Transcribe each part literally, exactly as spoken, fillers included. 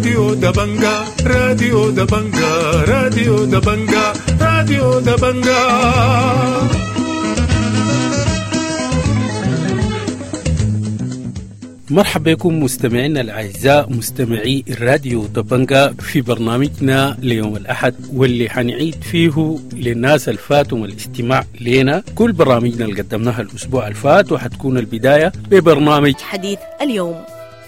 راديو دبنجا راديو دبنجا راديو دبنجا راديو دبنجا. مرحبا بكم مستمعينا الأعزاء مستمعي الراديو دبنجا في برنامجنا ليوم الأحد، واللي حنعيد فيه للناس الفاتهم الاستماع لنا كل برامجنا اللي قدمناها الأسبوع الفات، وحتكون البداية ببرنامج حديث اليوم.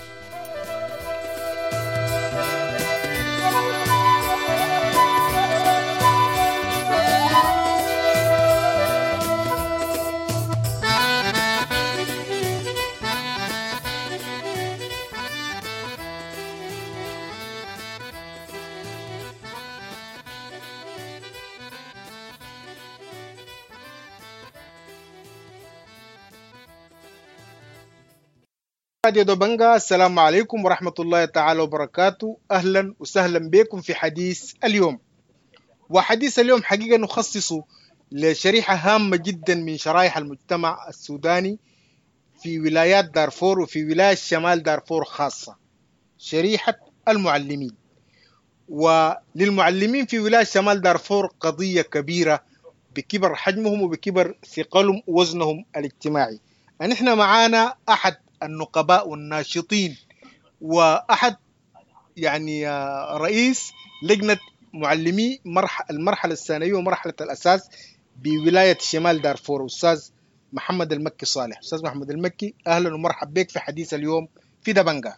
راديو دبنجا، السلام عليكم ورحمة الله تعالى وبركاته. أهلا وسهلا بكم في حديث اليوم. وحديث اليوم حقيقة نخصصه لشريحة هامة جدا من شرائح المجتمع السوداني في ولايات دارفور وفي ولاية شمال دارفور خاصة، شريحة المعلمين. وللمعلمين في ولاية شمال دارفور قضية كبيرة بكبر حجمهم وبكبر ثقلهم ووزنهم الاجتماعي. نحن معانا أحد النقباء والناشطين وأحد يعني رئيس لجنة معلمي المرحلة الثانوية ومرحلة الأساس بولاية شمال دارفور، أستاذ محمد المكي صالح. أستاذ محمد المكي، أهلا ومرحبا بك في حديث اليوم في دبنجا.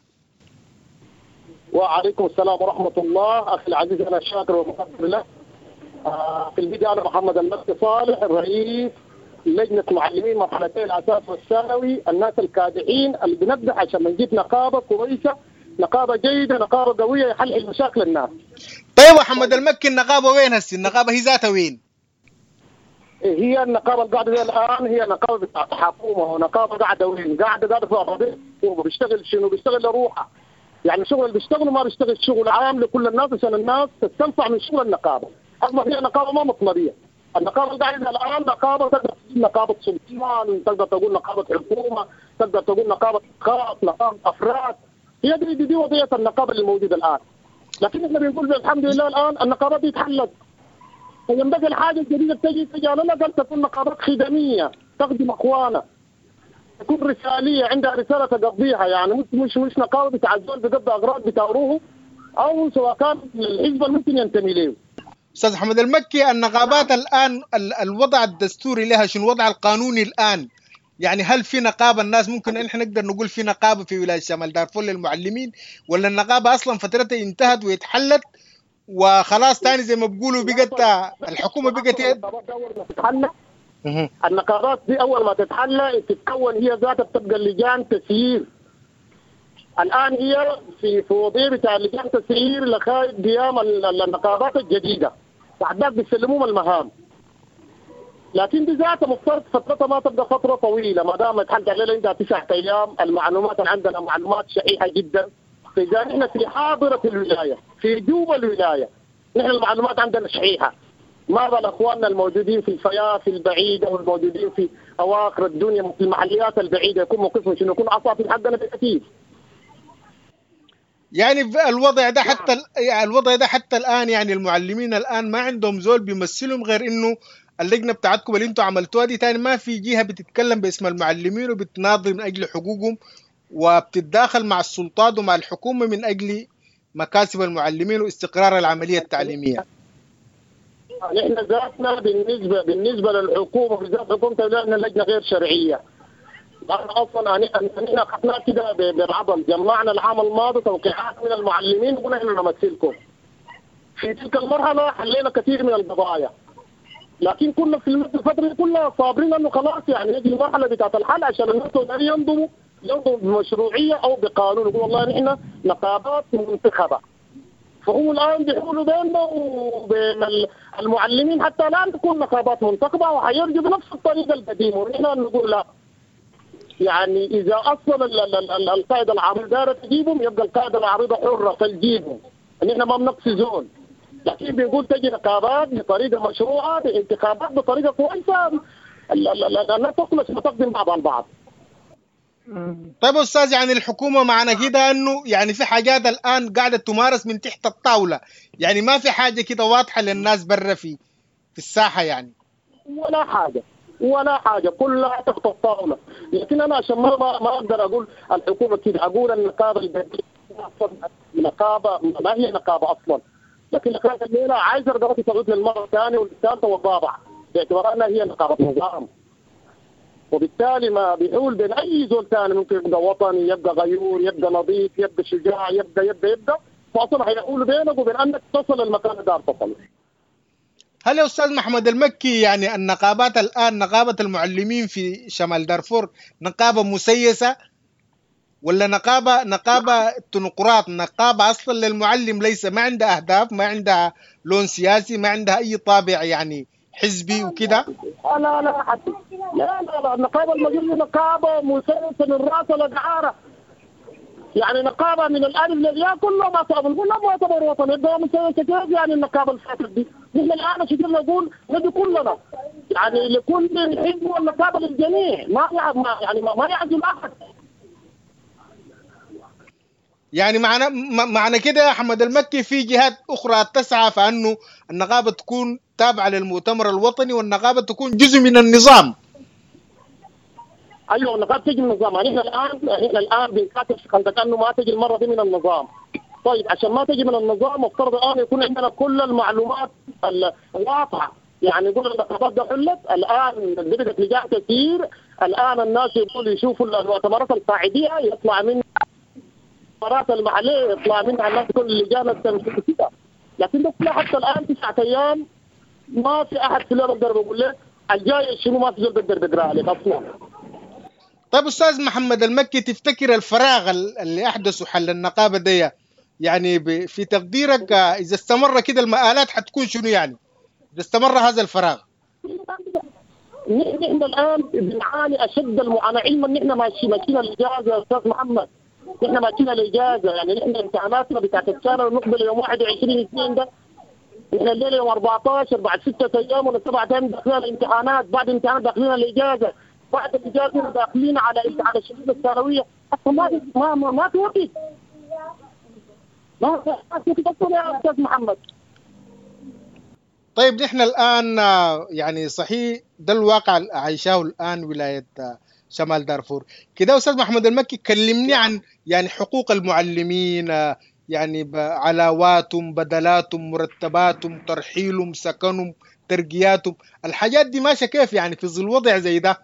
وعليكم السلام ورحمة الله. أخي العزيز، أنا شاكر ومقدر له. آه في البداية أنا محمد المكي صالح، الرئيس لجنة معلمين مرحلتين الأساس والثانوي، الناس الكادحين اللي بنبدأ عشان نجيب نقابة كويسة، نقابة جيدة، نقابة قوية يحل مشاكل الناس. طيب محمد المكي، النقابة وين هسه؟ النقابة هي ذاتها وين؟ هي النقابة القاعدة الآن هي نقابة بتاعت حكومة، ونقابة قاعدة وين؟ قاعدة قاعدة في أراضي وبيشتغل شنو؟ بيشتغل لروحه. يعني شغل اللي بيشتغل ما بيشتغل شغل عام لكل الناس عشان الناس تستنفع من شغل النقابة. أصلا هي نقابة ما مطلبية. النقابة القاعدة الآن نقابة تقدر تقول نقابة سلطان، تقدر تقول نقابة حكومة، تقدر تقول نقابة خاص، نقابة أفراد. هي دي, دي, دي وضعية النقابة اللي موجودة الآن. لكن احنا بنقول الحمد لله الآن النقابات دي اتحلت. فينبغي الحاجة الجديدة تجي تجي على الأقل تكون نقابات خدمية تخدم أخوانا، تكون رسالية، عندها رسالة تقضيها. يعني مش مش مش نقابة بتاع الزول بيقضي أغراض بتاعروه أو سواء كان الحزب ممكن ينتمي له. أستاذ محمد المكي، النقابات الآن الوضع الدستوري لها شنو؟ الوضع القانوني الآن، يعني هل في نقابة الناس ممكن إحنا نقدر نقول في نقابة في ولاية شمال دارفور للمعلمين، ولا النقابة أصلا فترتها انتهت ويتحلت وخلاص تاني زي ما بيقولوا بقت الحكومة بقت يد؟ النقابات دي أول ما تتحلى تتكون هي ذاتها بتبقى اللجان تسيير. الآن هي في في وضعية بتاع لجان تسيير لغاية قيام النقابات الجديدة، بعدين بيسلموهم المهام. لكن دي ذاتها مفترض فترتها ما تبقى فترة طويلة، ما دام يتحدد علينا عندها تسعة أيام. المعلومات عندنا معلومات شحيحة جدا. إذا نحن في حاضرة الولاية في جوا الولاية نحن المعلومات عندنا شحيحة. ما بال أخواننا الموجودين في الفيافي البعيدة والموجودين في أواخر الدنيا في المحليات البعيدة يكون موقفهم شنو؟ يكون عصافي حقنا بكثير. يعني الوضع ده حتى يعني الوضع ده حتى الآن، يعني المعلمين الآن ما عندهم زول بيمثلهم غير إنه اللجنة بتاعتكم اللي انتوا عملتوها دي. تاني ما في جهة بتتكلم باسم المعلمين وبتناضل من أجل حقوقهم وبتتداخل مع السلطات ومع الحكومة من أجل مكاسب المعلمين واستقرار العملية التعليمية. نحن ذاتنا بالنسبة بالنسبة للحكومة بالذات حكومة لنا لجنة غير شرعية. اصلا نحن اخذنا كده بالعضل، جمعنا العام الماضي توقيعات من المعلمين وقلنا احنا نمثلكم. في تلك المرحله حلينا كثير من القضايا، لكن كنا في الفتره كلها صابرين انه خلاص يعني نجي المرحله بتاعت الحل عشان الناس ينظموا ينظموا بمشروعيه او بقانون. يقول والله نحن نقابات منتخبه، فهم الان بيحاولوا بيننا وبين المعلمين حتى لا تكون نقابات منتخبه، وحيرجوا بنفس الطريقه القديمه. ونحن نقول لا، يعني إذا أصلا القاعدة العريضة دارت تجيبهم يبقى القاعدة العريضة حرة فلجيبهم. نحن ما بنقصزون، لكن بنقول تجي نقابات بطريقة مشروعة، بانتخابات بطريقة كويسة، لا لا لا لا تخلص وتقدم بعض عن بعض. طيب أستاذ، يعني الحكومة معنى كده أنه يعني في حاجات الآن قاعدة تمارس من تحت الطاولة، يعني ما في حاجة كده واضحة للناس برا في في الساحة يعني؟ ولا حاجة ولا حاجة، كلها تحت الطاولة. لكن أنا عشان ما ما أقدر أقول الحكومة كده، أقول النقابة الجديدة نقابة ما هي نقابة أصلا، لكن نقابة الليلة عايزة رقابتي تغيب للمرة الثانية والثالثة والرابعة باعتبار أنها هي نقابة نظام، وبالتالي ما بيحول بين أي زول ثاني، ممكن يبقى وطني، يبقى غيور، يبقى نظيف، يبقى شجاع، يبقى يبقى يبقى فأصلا هيحول بينك وبين أنك تصل المكان اللي دار تصل. هل يا أستاذ محمد المكي يعني النقابات الآن، نقابة المعلمين في شمال دارفور، نقابة مسيسة ولا نقابة نقابة تنقراط، نقابة أصلا للمعلم ليس ما عندها أهداف، ما عندها لون سياسي، ما عندها أي طابع يعني حزبي وكده؟ لا لا حتى لا لا لا النقابة المجلة نقابة مسيسة من رأس الأدعارة، يعني نقابة من الألف للياء كله ما تعمل، كله ما يعتبر وطني، يبقى مسيسة كيف يعني النقابة الفاتت دي؟ نحن الآن شكلنا نقول نبي كلنا يعني لكل حزب والنقابة للجميع، ما يعني ما, ما يعزم أحد. يعني معنى معنى كده يا أحمد المكي في جهات أخرى تسعى فأنه النقابة تكون تابعة للمؤتمر الوطني والنقابة تكون جزء من النظام. أيوة النقابة تجي من النظام، يعني إحنا الآن إحنا الآن بنكاتب خندق أنه ما تجي المرة دي من النظام. طيب عشان ما تجي من النظام مفترض الآن يكون عندنا كل المعلومات الواضحة، يعني يقول النقابات ده حلت الآن بدأت لجان كثير، الآن الناس يقولوا يشوفوا المؤتمرات القاعدية يطلع منها المؤتمرات المحلية يطلع منها الناس كل اللجان التنفيذية، لكن بس حتى الآن تسعة أيام ما في أحد في اليوم يقدر يقول لك الجاي شنو، ما في زول بيقدر يقرأ لك أصلا. طيب أستاذ محمد المكي، تفتكر الفراغ اللي أحدثه حل النقابة دي يعني في تقديرك إذا استمر كده المآلات حتكون شنو يعني؟ إذا استمر هذا الفراغ؟ نحن الآن بنعاني أشد المعاناة، علما نحن ماشيين ماشيين الإجازة يا أستاذ محمد، نحن ماشيين الإجازة، يعني نحن امتحاناتنا بتاعت السنة ونقبل يوم واحد وعشرين اثنين ده، نحن الليلة يوم أربعة عشر بعد ستة أيام ولا سبعة أيام داخلين الامتحانات، بعد الامتحانات داخلين الإجازة، بعد الإجازة داخلين على على الشهادة الثانوية، ما ما ما, ما في وقت، ما في وقت يا أستاذ محمد. طيب نحن الآن يعني صحيح ده الواقع اللي عايشاه الآن ولاية شمال دارفور كده. أستاذ محمد المكي كلمني عن يعني حقوق المعلمين، يعني علاواتهم، بدلاتهم، مرتباتهم، ترحيلهم، سكنهم، ترقياتهم، الحاجات دي ماشية كيف يعني في ظل وضع زي ده؟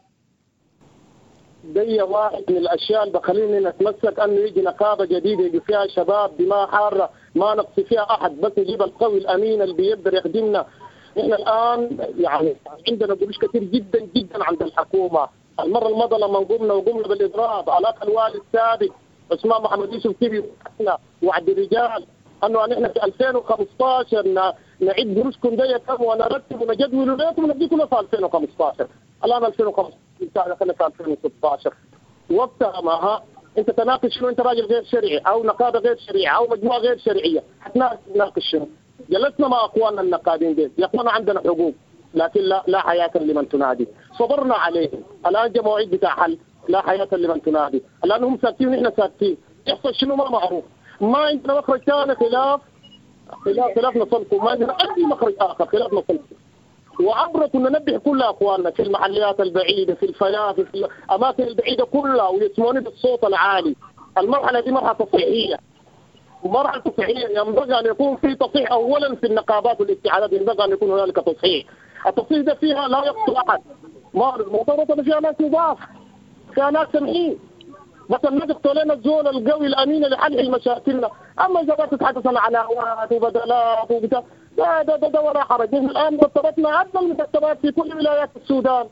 دي واحد من الاشياء اللي بخليني نتمسك انه يجي نقابه جديده يجي فيها شباب دماء حاره، ما نقصي فيها احد، بس نجيب القوي الامين اللي بيقدر يخدمنا. احنا الان يعني عندنا قروش كثير جدا جدا عند الحكومه. المره الماضيه لما قمنا وقمنا بالاضراب علاقه الوالي السابق عثمان محمد يوسف كيبي وعد الرجال انه نحن في ألفين وخمسطعش نعيد قروشكم دي كم ونرتب ونجدول لكم ونديكم في ألفين وخمسطعش. الان ألفين وخمسطعش دخلنا في ألفين وستطعش، وقتها ما ها انت تناقش شنو؟ انت راجل غير شرعي او نقابه غير شرعيه او مجموعه غير شرعيه، حتناقش شنو؟ جلسنا مع اخواننا النقابين دي، يا اخوانا عندنا حقوق لكن لا لا حياه لمن تنادي، صبرنا عليهم، الان جاء موعد بتاع حل، لا حياه لمن تنادي، الان هم ساكتين ونحن ساكتين، يحصل شنو ما معروف، ما عندنا مخرج ثاني خلاف خلاف خلاف نصلكم، ما عندنا اي مخرج اخر خلاف نصلكم. وعبر كنا ننبه كل اخواننا في المحليات البعيده، في الفيافي، في الاماكن البعيده كلها، ويسمعوني بالصوت العالي. المرحله دي مرحله تصحيحيه، ومرحله تصحيحيه ينبغي ان يكون في تصحيح اولا في النقابات والاتحادات، ينبغي ان يكون هنالك تصحيح. التصحيح ده فيها لا يقصد احد، ما المعترضه فيها ناس نضاف، فيها ناس سمحين، بس الناس لنا الزول القوي الامين اللي حل مشاكلنا. اما اذا بقى تتحدث عن علاوات وبدلات وبتاع ده ده ده, ده ولا حرج. نحن الان مرتباتنا افضل المرتبات في كل ولايات السودان.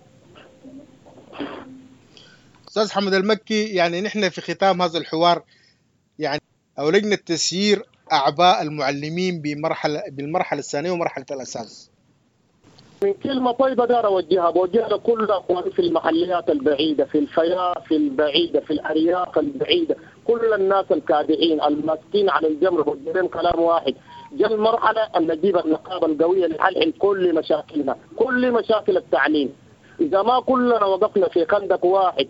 استاذ حمد المكي، يعني نحن في ختام هذا الحوار يعني او لجنه تسيير اعباء المعلمين بمرحله بالمرحله الثانيه ومرحله الاساس، من كلمة طيبة دار أوجهها بوجهها لكل أخواني في المحليات البعيدة، في الفيافي البعيدة، في الأرياف البعيدة، كل الناس الكادحين الماسكين على الجمر بوجههم كلام واحد. جاء المرحلة أن نجيب النقابة القوية لحل كل مشاكلنا، كل مشاكل التعليم. إذا ما كلنا وقفنا في خندق واحد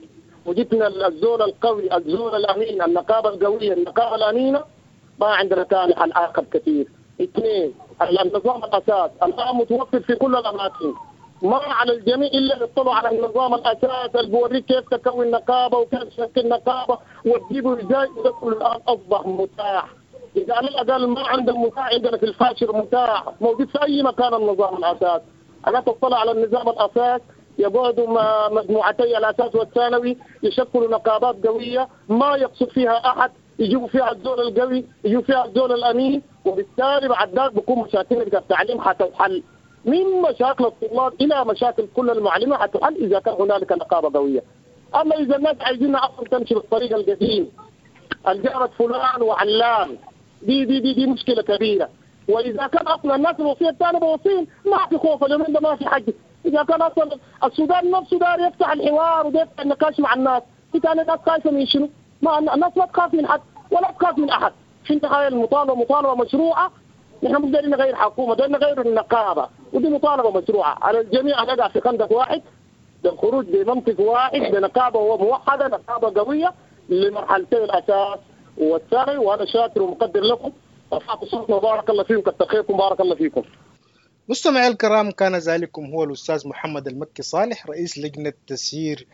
وجدنا الزول القوي، الزول الأمين، النقابة القوية، النقابة الأمينة، ما عندنا ثاني حل آخر كثير. اثنين، النظام الأساس الآن متوفر في كل الأماكن، ما على الجميع إلا يطلعوا على النظام الأساس اللي بوريك كيف تكون نقابة وكيف تشكل نقابة وتجيبوا إزاي. وده الآن أصبح متاح، إذا على الأقل ما عندنا متاح، عندنا في الفاشر متاح موجود في أي مكان النظام الأساس. أنا تطلع على النظام الأساس يقعدوا مجموعتي الأساس والثانوي يشكلوا نقابات قوية ما يقصد فيها أحد، يجيبوا فيها الزول القوي، يجيبوا فيها الزول الأمين، وبالتالي بعد ذلك بكون مشاكل التعليم حتحل، من مشاكل الطلاب إلى مشاكل كل المعلمين حتحل إذا كان هنالك نقابة قوية. أما إذا الناس عايزين أصلا تمشي بالطريقة القديم، الجارة فلان وعلان، دي دي دي دي مشكلة كبيرة. وإذا كان أصلا الناس الوصية الثانية بوصين ما في خوف، اليومين ده ما في حاجة. إذا كان أصلا السودان نفسه دار يفتح الحوار ويفتح النقاش مع الناس، في ثاني الناس خايفة من شنو؟ ما الناس ما تخاف من حد ولا تخاف من أحد. في النهاية المطالبة مطالبة مشروعة، نحن مش دايرين نغير حكومة، دايرين نغير النقابة، ودي مطالبة مشروعة على الجميع أن يقع في خندق واحد للخروج بمنطق واحد بنقابة موحدة، نقابة قوية لمرحلتين الأساس والثاني. وأنا شاكر ومقدر لكم، رفعت صوتنا، بارك الله فيكم، كتر خيركم، بارك الله فيكم. مستمعي الكرام، كان ذلكم هو الأستاذ محمد المكي صالح، رئيس لجنة تسيير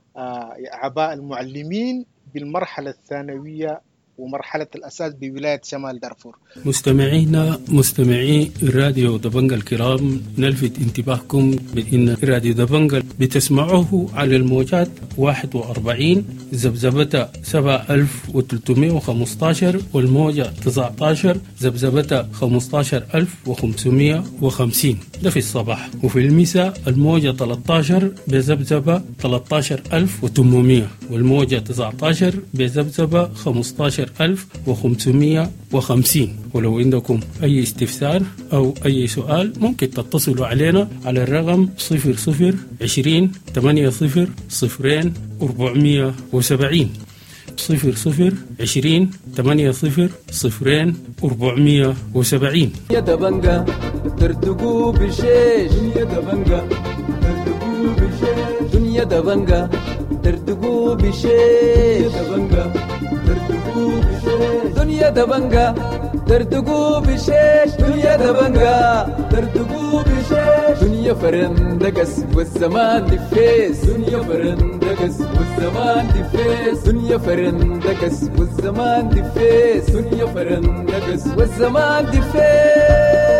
أعباء المعلمين بالمرحلة الثانوية ومرحلة الأساس بولاية شمال دارفور. مستمعينا مستمعي الراديو دبنجة الكرام، نلفت انتباهكم بأن راديو دبنجة بتسمعوه على الموجات واحد وأربعين زبزبة سبعة ألف وثلاثمائة وخمسة عشر والموجة تسعة عشر زبزبة خمسة عشر ألف وخمسمائة وخمسين، ده في الصباح. وفي المساء الموجة ثلاثة عشر بزبزبة ثلاثة عشر ألف وثمانمائة والموجة تسعة عشر بزبزبة خمسة عشر ألف وخمسمائة وخمسين. ولو عندكم أي استفسار أو أي سؤال ممكن تتصلوا علينا على الرقم صفر صفر عشرين ثمانية صفر صفرين أربعمائة وسبعين صفر صفر عشرين ثمانية صفر صفرين أربعمائة وسبعين. يا دبنجة ترتقوا بشيش، يا دبنجة ترتقوا بشيش، دنيا دبنجة ترتقوا بشيش، دبنجة ترتقوا بشيش، دنيا دبنجة ترتقوا بشيش، دنيا دبنجة ترتقوا بشيش، دنيا فرندقس والزمان دفيس، دنيا فرندقس والزمان دفيس، دنيا فرندقس والزمان دفيس، دنيا فرندقس والزمان دفيس.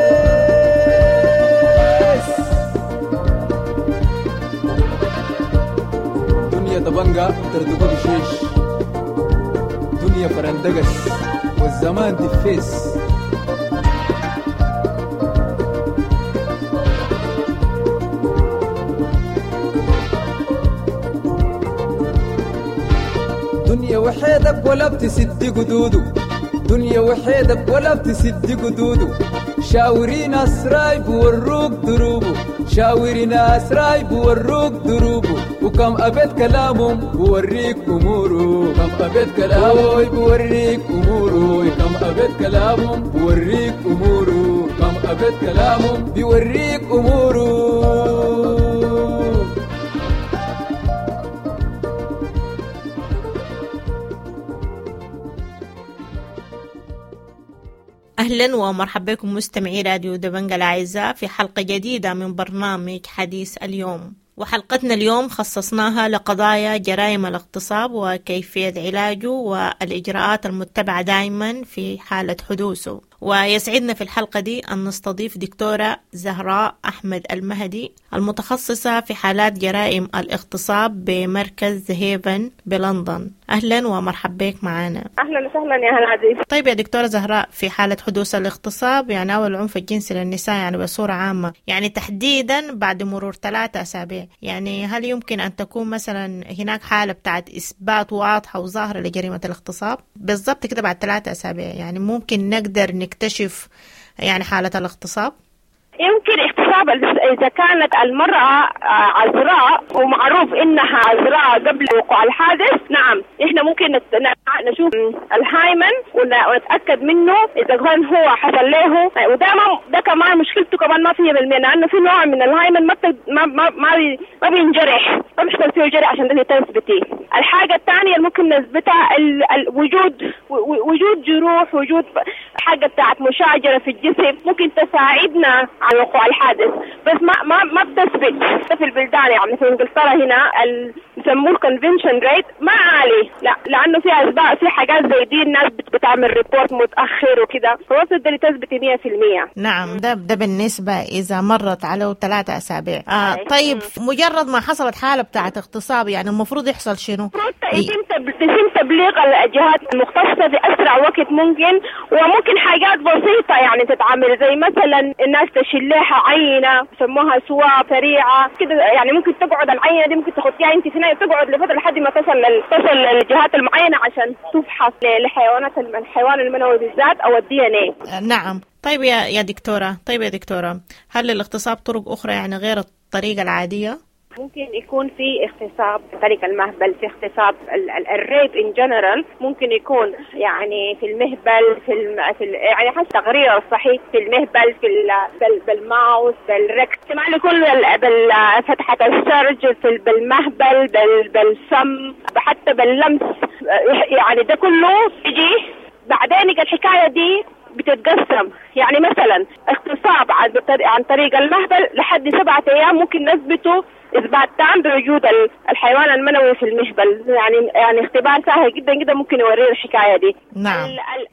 دنيا دبنجة ترتقوا بشيش، دنيا فرندقس والزمان دفيس. دنيا وحيدك ولا بتسد قدوده، دنيا وحيدك ولا بتسد قدوده، شاورين أسراي بوروك دروبه، شاورين أسراي بوروك دروبه، وكم أبد كلامهم بوريك أموره، كم أبد كلامهم بوريك أموره، كم أبد كلامهم بوريك أموره، كم أبد كلامهم بوريك أموره. أهلا ومرحبا بكم مستمعي راديو دبنجة الأعزاء في حلقة جديدة من برنامج حديث اليوم. وحلقتنا اليوم خصصناها لقضايا جرائم الاغتصاب وكيفية علاجه والإجراءات المتبعة دائما في حالة حدوثه. ويسعدنا في الحلقة دي أن نستضيف دكتورة زهراء أحمد المهدي المتخصصة في حالات جرائم الاغتصاب بمركز هيفن بلندن. أهلا ومرحبا بك معنا. أهلا وسهلا يا هلا عزيز. طيب يا دكتورة زهراء، في حالة حدوث الاغتصاب يعني أو العنف الجنسي للنساء يعني بصورة عامة، يعني تحديدا بعد مرور ثلاثة أسابيع، يعني هل يمكن أن تكون مثلا هناك حالة بتاعت إثبات واضحة وظاهرة لجريمة الاغتصاب بالضبط كده بعد ثلاثة أسابيع؟ يعني ممكن نقدر نكتشف يعني حالة الاغتصاب؟ يمكن اغتصاب إذا كانت المرأة عذراء ومعروف إنها عذراء قبل وقوع الحادث، نعم إحنا ممكن نشوف الهايمن ونتأكد منه إذا كان هو حصل له. وده ده كمان مشكلته كمان ما فيه بالمية، لأنه في نوع من الهايمن ما ما ما ما, ما بينجرح، ما بيحصل فيه جرح عشان ده تثبتيه. ممكن نثبتها وجود وجود جروح، وجود حاجة بتاعت مشاجرة في الجسم ممكن تساعدنا على وقوع الحادث، بس ما ما ما بتثبت في البلدان. يعني في انجلترا هنا يسموه الكونفنشن ريت ما عالي، لا لانه في اسباب، في حاجات زي دي الناس بتعمل ريبورت متاخر وكده، فوصل ده لتثبت مية في المية. نعم، ده ده بالنسبه اذا مرت على ثلاثة اسابيع. آه طيب مجرد ما حصلت حاله بتاعت اغتصاب يعني المفروض يحصل شنو؟ المفروض يتم تبليغ الجهات المختصه في اسرع وقت ممكن، وممكن حاجات بسيطه يعني تتعمل، زي مثلا الناس تشيل لها عينه يسموها سواب سريعه كده، يعني ممكن تقعد العينه دي ممكن تاخديها انت في تقعد لفتره لحد ما تصل تصل للجهات المعينه عشان تفحص لحيوانات الحيوان المنوي بالذات او الدي ان اي. نعم. طيب يا يا دكتوره طيب يا دكتوره هل للاغتصاب طرق اخرى يعني غير الطريقه العاديه؟ ممكن يكون في اغتصاب طريق المهبل، في اغتصاب الريب ان جنرال، ممكن يكون يعني في المهبل، في, الم... في ال... يعني حسب التقرير الصحيح في المهبل، في ال... بال... بالماوس، بالركس، احتمال يكون بال... فتحة السرج، في بالمهبل، بال... بالسم، حتى باللمس، يعني ده كله يجي بعدين الحكاية دي بتتقسم. يعني مثلا اغتصاب عن طريق المهبل لحد سبعة ايام ممكن نثبته اثبات تام بوجود الحيوان المنوي في المهبل، يعني يعني اختبار سهل جدا جدا ممكن يوريه الحكايه دي. نعم.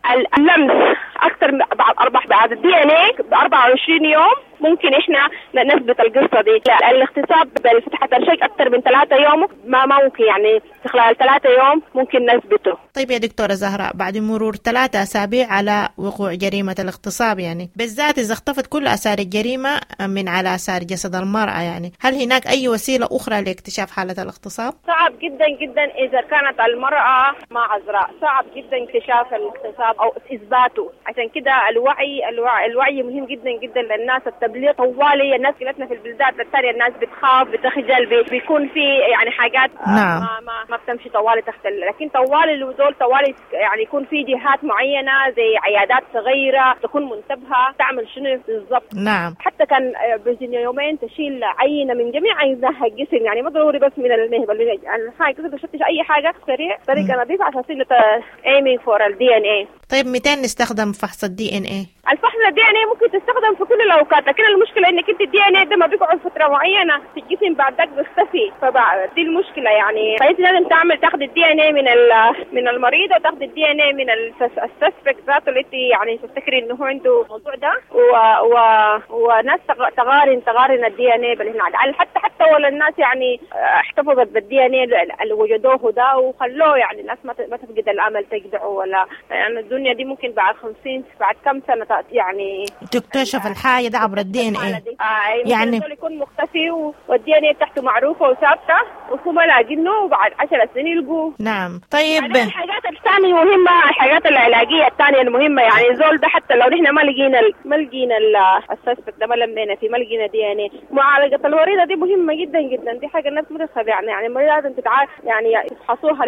اللمس اكثر بعد اربع بعد الدي ان اي ب أربعة وعشرين يوم ممكن احنا نثبت القصه دي. الاغتصاب بالفتحه الشيك اكثر من ثلاثة يوم ما ممكن، يعني خلال ثلاثة يوم ممكن نثبته. طيب يا دكتوره زهراء، بعد مرور ثلاثة اسابيع على وقوع جريمه الاغتصاب، يعني بالذات اذا اختفت كل اثار الجريمه من على اثار جسد المراه، يعني هل هناك اي وسيله اخرى لاكتشاف حاله الاغتصاب؟ صعب جدا جدا اذا كانت المراه ما عذراء، صعب جدا اكتشاف الاغتصاب او اثباته. عشان كده الوعي الوعي الوعي مهم جدا جدا للناس. التبليغ طوالي، الناس قلتنا في البلدات الثانيه الناس بتخاف بتخجل، بيكون في يعني حاجات نعم. ما, ما ما بتمشي طوالي تحت، لكن طوالي الوزول طوالي يعني يكون في جهات معينه زي عيادات صغيره تكون منتبهه تعمل شنو بالضبط. نعم. حتى كان بين يومين تشيل عينه من جميع اجزاء الجسم، يعني ما ضروري بس من المهبل، يعني حاجه كده تفتش اي حاجه سريع طريقه نظيفه عشان تصير ايمينج فور الدي ان اي. طيب متى نستخدم فحص الدي ان اي؟ الفحص الدي ان اي ممكن تستخدم في كل الاوقات، لكن المشكله انك انت الدي ان اي ده ما بيقعد فتره معينه في الجسم بعد ذاك بيختفي، فبعد دي المشكله يعني. فانت لازم تعمل تاخذ الدي ان اي من من المريض وتاخذ الدي ان اي من السسبكت ذاته اللي انت يعني تفتكري انه هو عنده الموضوع ده، و و وناس تقارن تقارن الدي ان اي بالهنا، حتى حتى ولا الناس يعني احتفظت بالدي ان اي اللي وجدوه ده وخلوه، يعني الناس ما تفقد الامل تجدعه ولا يعني الدنيا دي ممكن بعد خمسين بعد كم سنه يعني تكتشف الحاجه ده عبر الدي ان اي. آه يعني يكون مختفي والدي ان اي بتاعته معروفه وثابته وهم لاقينه وبعد عشر سنين يلقوه. نعم. طيب يعني الحاجات الثانيه مهمه، الحاجات العلاجيه الثانيه المهمه، يعني زول ده حتى لو نحن ما لقينا ما لقينا السسبكت ده ما لمينا فيه ما لقينا دي ان اي، معالجه المريضه دي مهمه جدا جدا. دي حاجه الناس ما تفهم، يعني يعني المريضه لازم تتعالج، يعني يفحصوها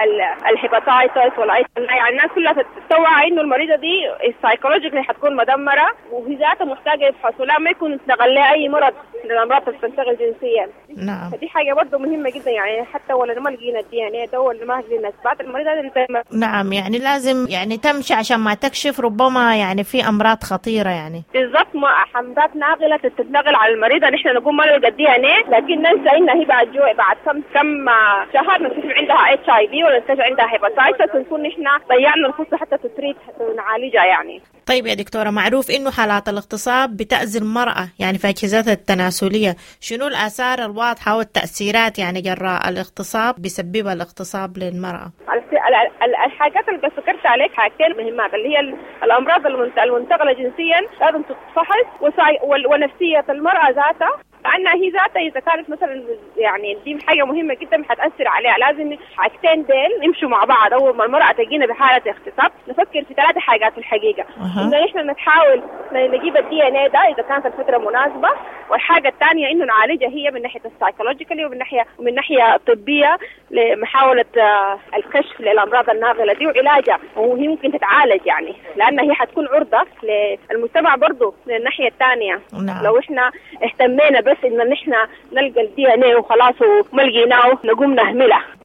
الهيباتايتس ولا اي، يعني الناس كلها تتوعى انه المريضه دي السايكولوجيكلي حتكون مدمره وهي ذاتها محتاجه يفحصوا، لا ما يكون يستغل لها اي مرض من الامراض اللي بتنتقل جنسيا. نعم. فدي حاجه برضه مهمه جدا، يعني حتى ولا ما لقينا الدي ان اي ده ولا ما لقينا اثبات المريضه دي. نعم، يعني لازم يعني تمشي عشان ما تكشف ربما يعني في امراض خطيره يعني. بالضبط، حمضات ناقله تتنقل على المريضه، نحن نقول ما نلقى الدي ان اي لكن ننسى انها هي بعد جو بعد كم كم شهر نكتشف عندها اتش اي في ولا نكتشف عندها هيباتايتس ونكون نحن ضيعنا الفرصه حتى تتريد نعالجها يعني. طيب يا دكتوره، معروف انه حالات الاغتصاب بتأذي المراه يعني في اجهزتها التناسليه، شنو الاثار الواضحه والتاثيرات يعني جراء الاغتصاب بسببها الاغتصاب للمراه؟ الحاجات اللي ذكرت عليك حاجتين مهمات اللي هي الامراض المنتقله جنسيا لازم تتفحص، ونفسيه المراه ذاتها لأنها هي ذاتها إذا كانت مثلا يعني دي حاجة مهمة جدا حتأثر عليها. لازم حاجتين ديل يمشوا مع بعض. أول ما المرأة تجينا بحالة اغتصاب نفكر في ثلاثة حاجات في الحقيقة. أه. إنه إحنا نحاول نجيب الدي إن إيه ده إذا كانت الفترة مناسبة، والحاجة الثانية إنه نعالجها هي من ناحية السايكولوجيكالي ومن ناحية ومن ناحية الطبية لمحاولة الكشف للأمراض الناقلة دي وعلاجها، وهي ممكن تتعالج يعني لأن هي حتكون عرضة للمجتمع برضو من الناحية الثانية. نعم. لو إحنا اهتمينا بس إن نحن نلقى الدي إن إيه وخلاص وما لقيناه نقوم نهمله.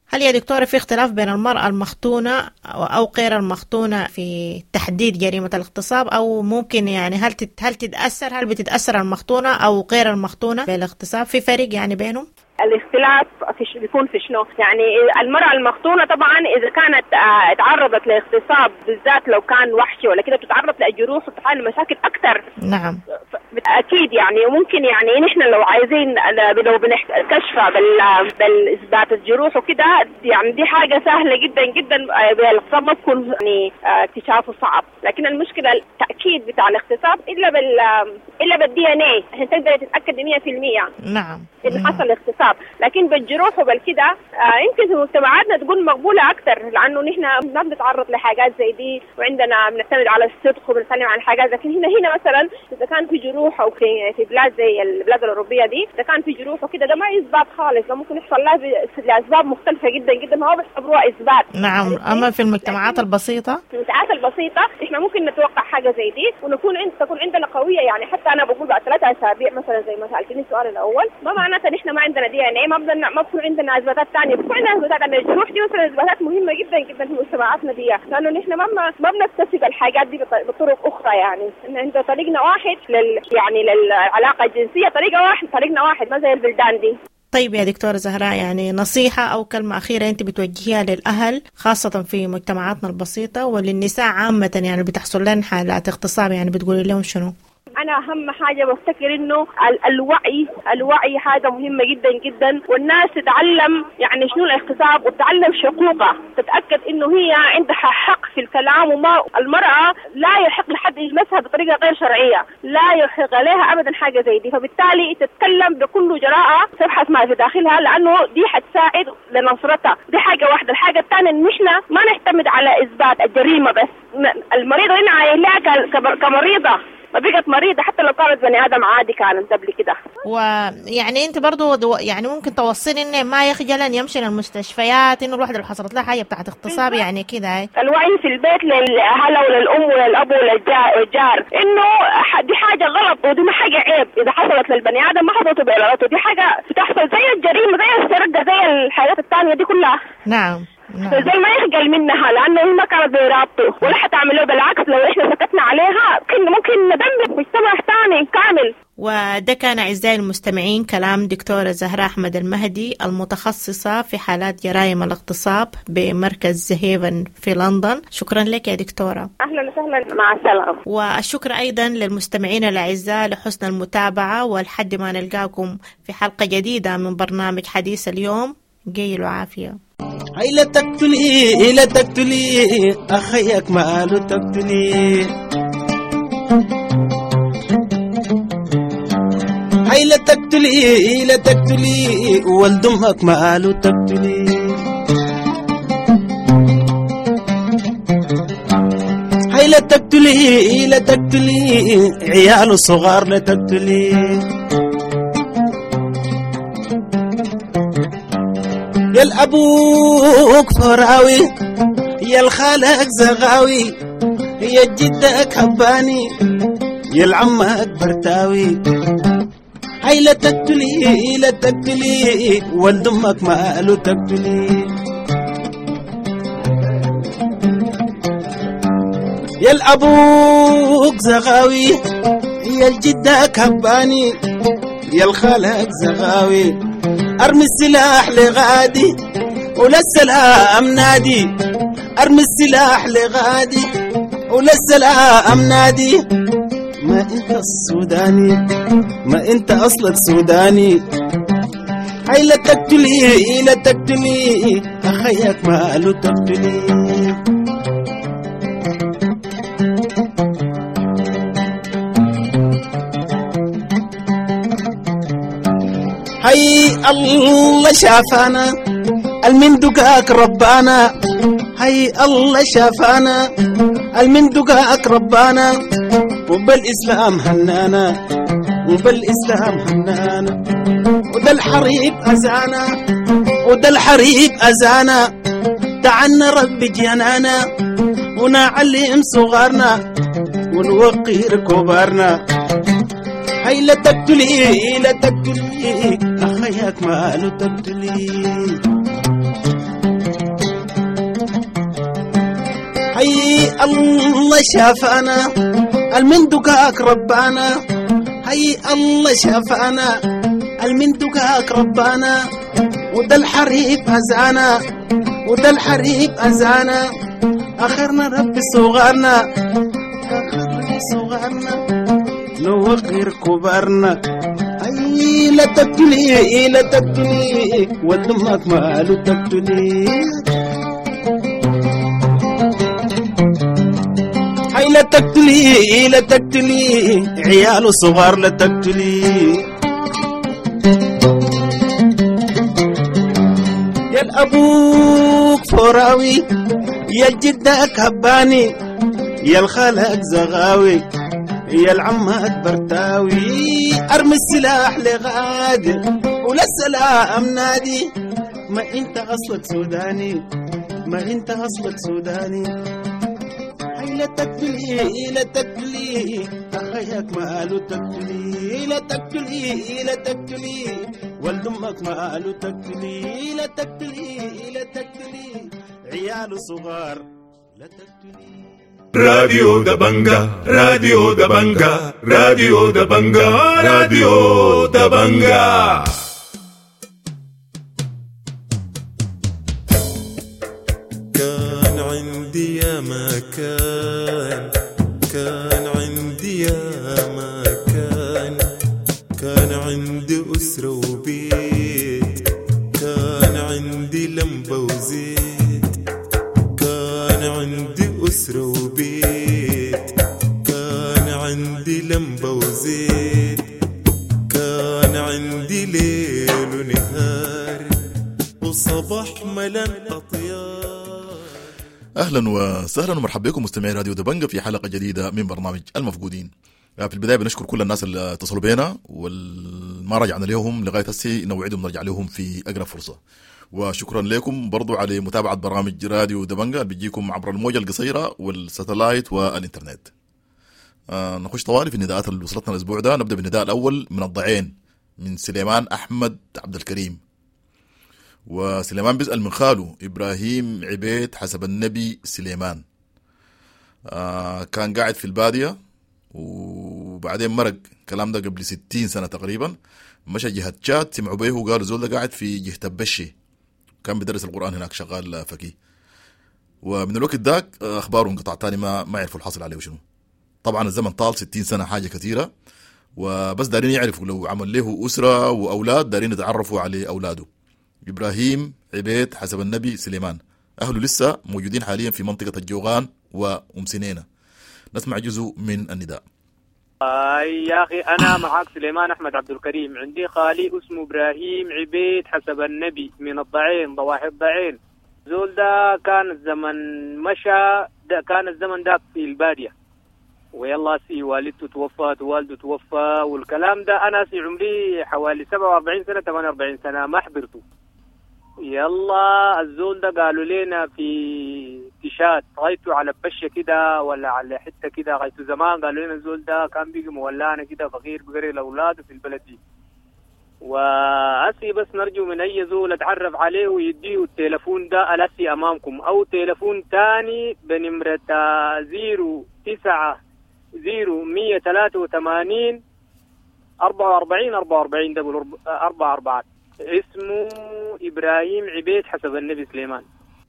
هل يا دكتورة في اختلاف بين المرأة المختونة أو غير المختونة في تحديد جريمة الاغتصاب، أو ممكن يعني هل هل تتأثر هل بتتأثر المختونة أو غير المختونة بالاغتصاب؟ في فرق يعني بينهم؟ الاختلاف في بيكون في شنو؟ يعني المرأة المختونة طبعا إذا كانت اه تعرضت لاغتصاب بالذات لو كان وحشي ولا كده بتتعرض لجروح وتتعرض لمشاكل أكثر. نعم. أكيد يعني وممكن يعني نحن لو عايزين لو بنكشفها بال بالإثبات الجروح وكده يعني دي حاجة سهلة جدا جدا. بالاغتصاب ما تكون يعني اكتشافه صعب، لكن المشكلة التأكيد بتاع الاغتصاب إلا بال إلا بالدي إن إيه عشان تقدر تتأكد مية في المية. نعم. إن حصل اغتصاب، لكن بالجروح وبالكده آه يمكن في مجتمعاتنا تكون مقبولة أكثر لأنه نحن ما بنتعرض لحاجات زي دي وعندنا بنعتمد على الصدق وبنتكلم عن حاجات. لكن هنا هنا مثلا إذا كان في جروح أو في في بلاد زي البلاد الأوروبية دي إذا كان في جروح وكده ده ما إثبات خالص، ده ممكن يحصل لها لأسباب مختلفة جدا جدا ما هو بيعتبروها إثبات. نعم. أما في المجتمعات البسيطة في المجتمعات البسيطة إحنا ممكن نتوقع حاجة زي دي ونكون عند تكون عندنا قوية. يعني حتى أنا بقول بعد ثلاثة أسابيع مثلا زي ما سألتني السؤال الأول ما معناته إحنا ما عندنا دي يعني ما بدنا ما بكون عندنا اثباتات ثانيه، بكون عندنا اثباتات عن الجروح دي مثلا اثباتات مهمه جدا جدا في مجتمعاتنا دي، لانه نحن ما ما بنكتسب الحاجات دي بطرق اخرى. يعني ان انت طريقنا واحد لل يعني للعلاقه الجنسيه طريقه واحد طريقنا واحد ما زي البلدان دي. طيب يا دكتورة زهراء يعني نصيحة أو كلمة أخيرة أنت بتوجهيها للأهل خاصة في مجتمعاتنا البسيطة وللنساء عامة يعني بتحصل لهم حالات اغتصاب، يعني بتقولي لهم شنو؟ أنا أهم حاجة بفتكر إنه الوعي الوعي حاجة مهمة جدا جدا، والناس تتعلم يعني شنو الاغتصاب وتتعلم حقوقها، تتأكد إنه هي عندها حق في الكلام، وما المرأة لا يحق لحد يلمسها بطريقة غير شرعية، لا يحق عليها أبدا حاجة زي دي، فبالتالي تتكلم بكل جراءة تبحث ما في داخلها لأنه دي حتساعد لنصرتها. دي حاجة واحدة. الحاجة الثانية إن إحنا ما نعتمد على إثبات الجريمة بس، المريضة هنا عايلاها كمريضة ما بقت مريضة حتى لو كانت بني آدم عادي كانت قبل كده. ويعني أنت برضو يعني ممكن توصلي إنه ما يخجل أن يمشي للمستشفيات إنه الواحدة اللي حصلت لها حاجة بتاعت اغتصاب يعني كده. الوعي في البيت للأهل وللأم وللأب وللجار إنه دي حاجة غلط ودي ما حاجة عيب إذا حصلت للبني آدم ما حصلت بغلط، ودي حاجة بتحصل زي الجريمة زي السرقة زي الحاجات الثانية دي كلها. نعم. نعم. زي ما يخجل منها لأنه ما كانت بإرادته ولا حتعمله، بالعكس لو إحنا سكتنا عليها ممكن ممكن ندمر مجتمع ثاني كامل. وده كان أعزائي المستمعين كلام دكتورة زهراء أحمد المهدي المتخصصة في حالات جرائم الاغتصاب بمركز هيفن في لندن. شكرا لك يا دكتورة. أهلا وسهلا، مع السلامة. والشكر أيضا للمستمعين الأعزاء لحسن المتابعة، ولحد ما نلقاكم في حلقة جديدة من برنامج حديث اليوم. جيلوا عافية. هاي لا تقتلي لا تقتلي أخيك ما قالوا تقتلي، هاي لا تقتلي لا تقتلي ولد أمك ما قالوا تقتلي، هاي لا تقتلي لا تقتلي عيال صغار لا تقتلي، يا الأبوك فراوي يا الخالك زغاوي يا جدك حباني يا العمك برتاوي، هاي لا تقتلي لا تقتلي ولد أمك ما قالوا تقتلي، يا الأبوك زغاوي يا الجدك حباني يا الخالك زغاوي، أرمي السلاح لغادي وللسلام نادي، أرمي السلاح لغادي وللسلام نادي، ما أنت السوداني ما أنت أصلك سوداني، هاي لا تقتلي لا تقتلي أخيك ما قالوا تقتلي. هاي الله شافانا المن دقاك ربانا، هاي الله شافانا المن دقاك ربانا، وبالإسلام هنانا وبالإسلام هنانا، وده الحريب أزانا وده الحريب أزانا، تعنا ربي جنانا ونعلم صغارنا ونوقير كبارنا، هاي لا تقتلي لا تقتلي أخيك ما قالوا تقتلي. هي الله شافانا المندقاك ربانا هي الله شافانا المندقاك ربانا وده الحريب أزانا وده الحريب أزانا آخرنا ربي صغارنا آخرنا صغارنا نوغر كبارنا أي لا تقتلي لا تقتلي ودمك ماله تقتلي أي لا تقتلي لا تقتلي عياله صغار لا تقتلي يا الأبوك فراوي يا الجدك هباني يا الخالق زغاوي يا العمك برتاوي أرمي السلاح لغادر ولا السلام نادي ما انت أصلك سوداني ما انت أصلك سوداني هاي لا تقتلي لا تقتلي أخيك ماله تقتلي لا تقتلي لا تقتلي ولد أمك ماله تقتلي لا تقتلي لا تقتلي عياله صغار لا تقتلي راديو دبنجا راديو دبنجا راديو دبنجا راديو دبنجا كان عندي يا مكان كان عندي يا مكان كان عندي أسرة وبيت كان عندي لمبة وزيت كان عندي أسرة وبيت كان عندي لمبة وزيت كان عندي ليل ونهار وصباح ملان أطيار. أهلا وسهلا ومرحبا بكم مستمعي راديو دبنجا في حلقة جديدة من برنامج المفقودين. في البداية بنشكر كل الناس اللي اتصلوا بينا وما رجعنا لهم لغاية هسه نوعدهم نرجع لهم في أقرب فرصة. وشكرا لكم برضو على متابعة برامج راديو دبنجا اللي بيجيكم عبر الموجة القصيرة والساتلايت والإنترنت. آه نخش طوالي في النداءات اللي وصلتنا الأسبوع ده. نبدأ بالنداء الأول من الضعين من سليمان أحمد عبد الكريم. وسليمان بيسأل من خاله إبراهيم عبيد حسب النبي سليمان. آه كان قاعد في البادية وبعدين مرق كلام ده قبل ستين سنة تقريبا. مشى جهة تشاد سمعوا بيه وقالوا زول ده قاعد في جهة البشي كان بيدرس القرآن هناك شغال فقيه. ومن الوقت داك أخباره انقطع تاني ما ما يعرفوا الحاصل عليه وشنو. طبعا الزمن طال ستين سنة حاجة كثيرة وبس دارين يعرفوا لو عمل له أسرة وأولاد دارين يتعرفوا على أولاده. إبراهيم عبيد حسب النبي سليمان أهله لسه موجودين حاليا في منطقة الجوغان وأم سنينة. نسمع جزء من النداء. أي يا أخي أنا معك سليمان أحمد عبد الكريم. عندي خالي اسمه إبراهيم عبيد حسب النبي من الضعين ضواحي الضعين. زول ده كان الزمن مشى ده كان الزمن ده في البادية ويلا سي والدته توفت ووالده توفى والكلام ده. أنا سي عمري حوالي سبعة وأربعين سنة ثمانية وأربعين سنة ما حضرته. يلا الزول ده قالوا لنا في تشات غايته على بشة كده ولا على حتة كده غايته زمان. قالوا لنا الزول ده كان بيجي مولانا كده فقير بقري الأولاد في البلد دي. وأسي بس نرجو من أي زول أتعرف عليه ويديه التلفون ده الأسي أمامكم أو تلفون تاني بنمرة زيرو تسعة زيرو مية ثلاثة وثمانين أربعة وأربعين أربعة وأربعين دبل أربعة أربعة. اسمه إبراهيم عبيد حسب النبي سليمان.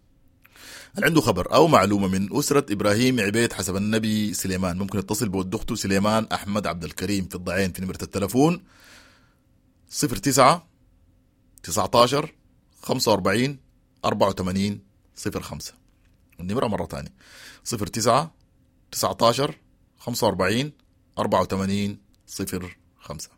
هل عنده خبر أو معلومة من أسرة إبراهيم عبيد حسب النبي سليمان ممكن يتصل بود أخته سليمان أحمد عبد الكريم في الضعين في نمرة التلفون صفر تسعة تسعة عشر خمسة وأربعين أربعة وثمانين صفر خمسة. النمرة مرة تانية صفر تسعة تسعة عشر خمسة وأربعين أربعة وثمانين صفر خمسة.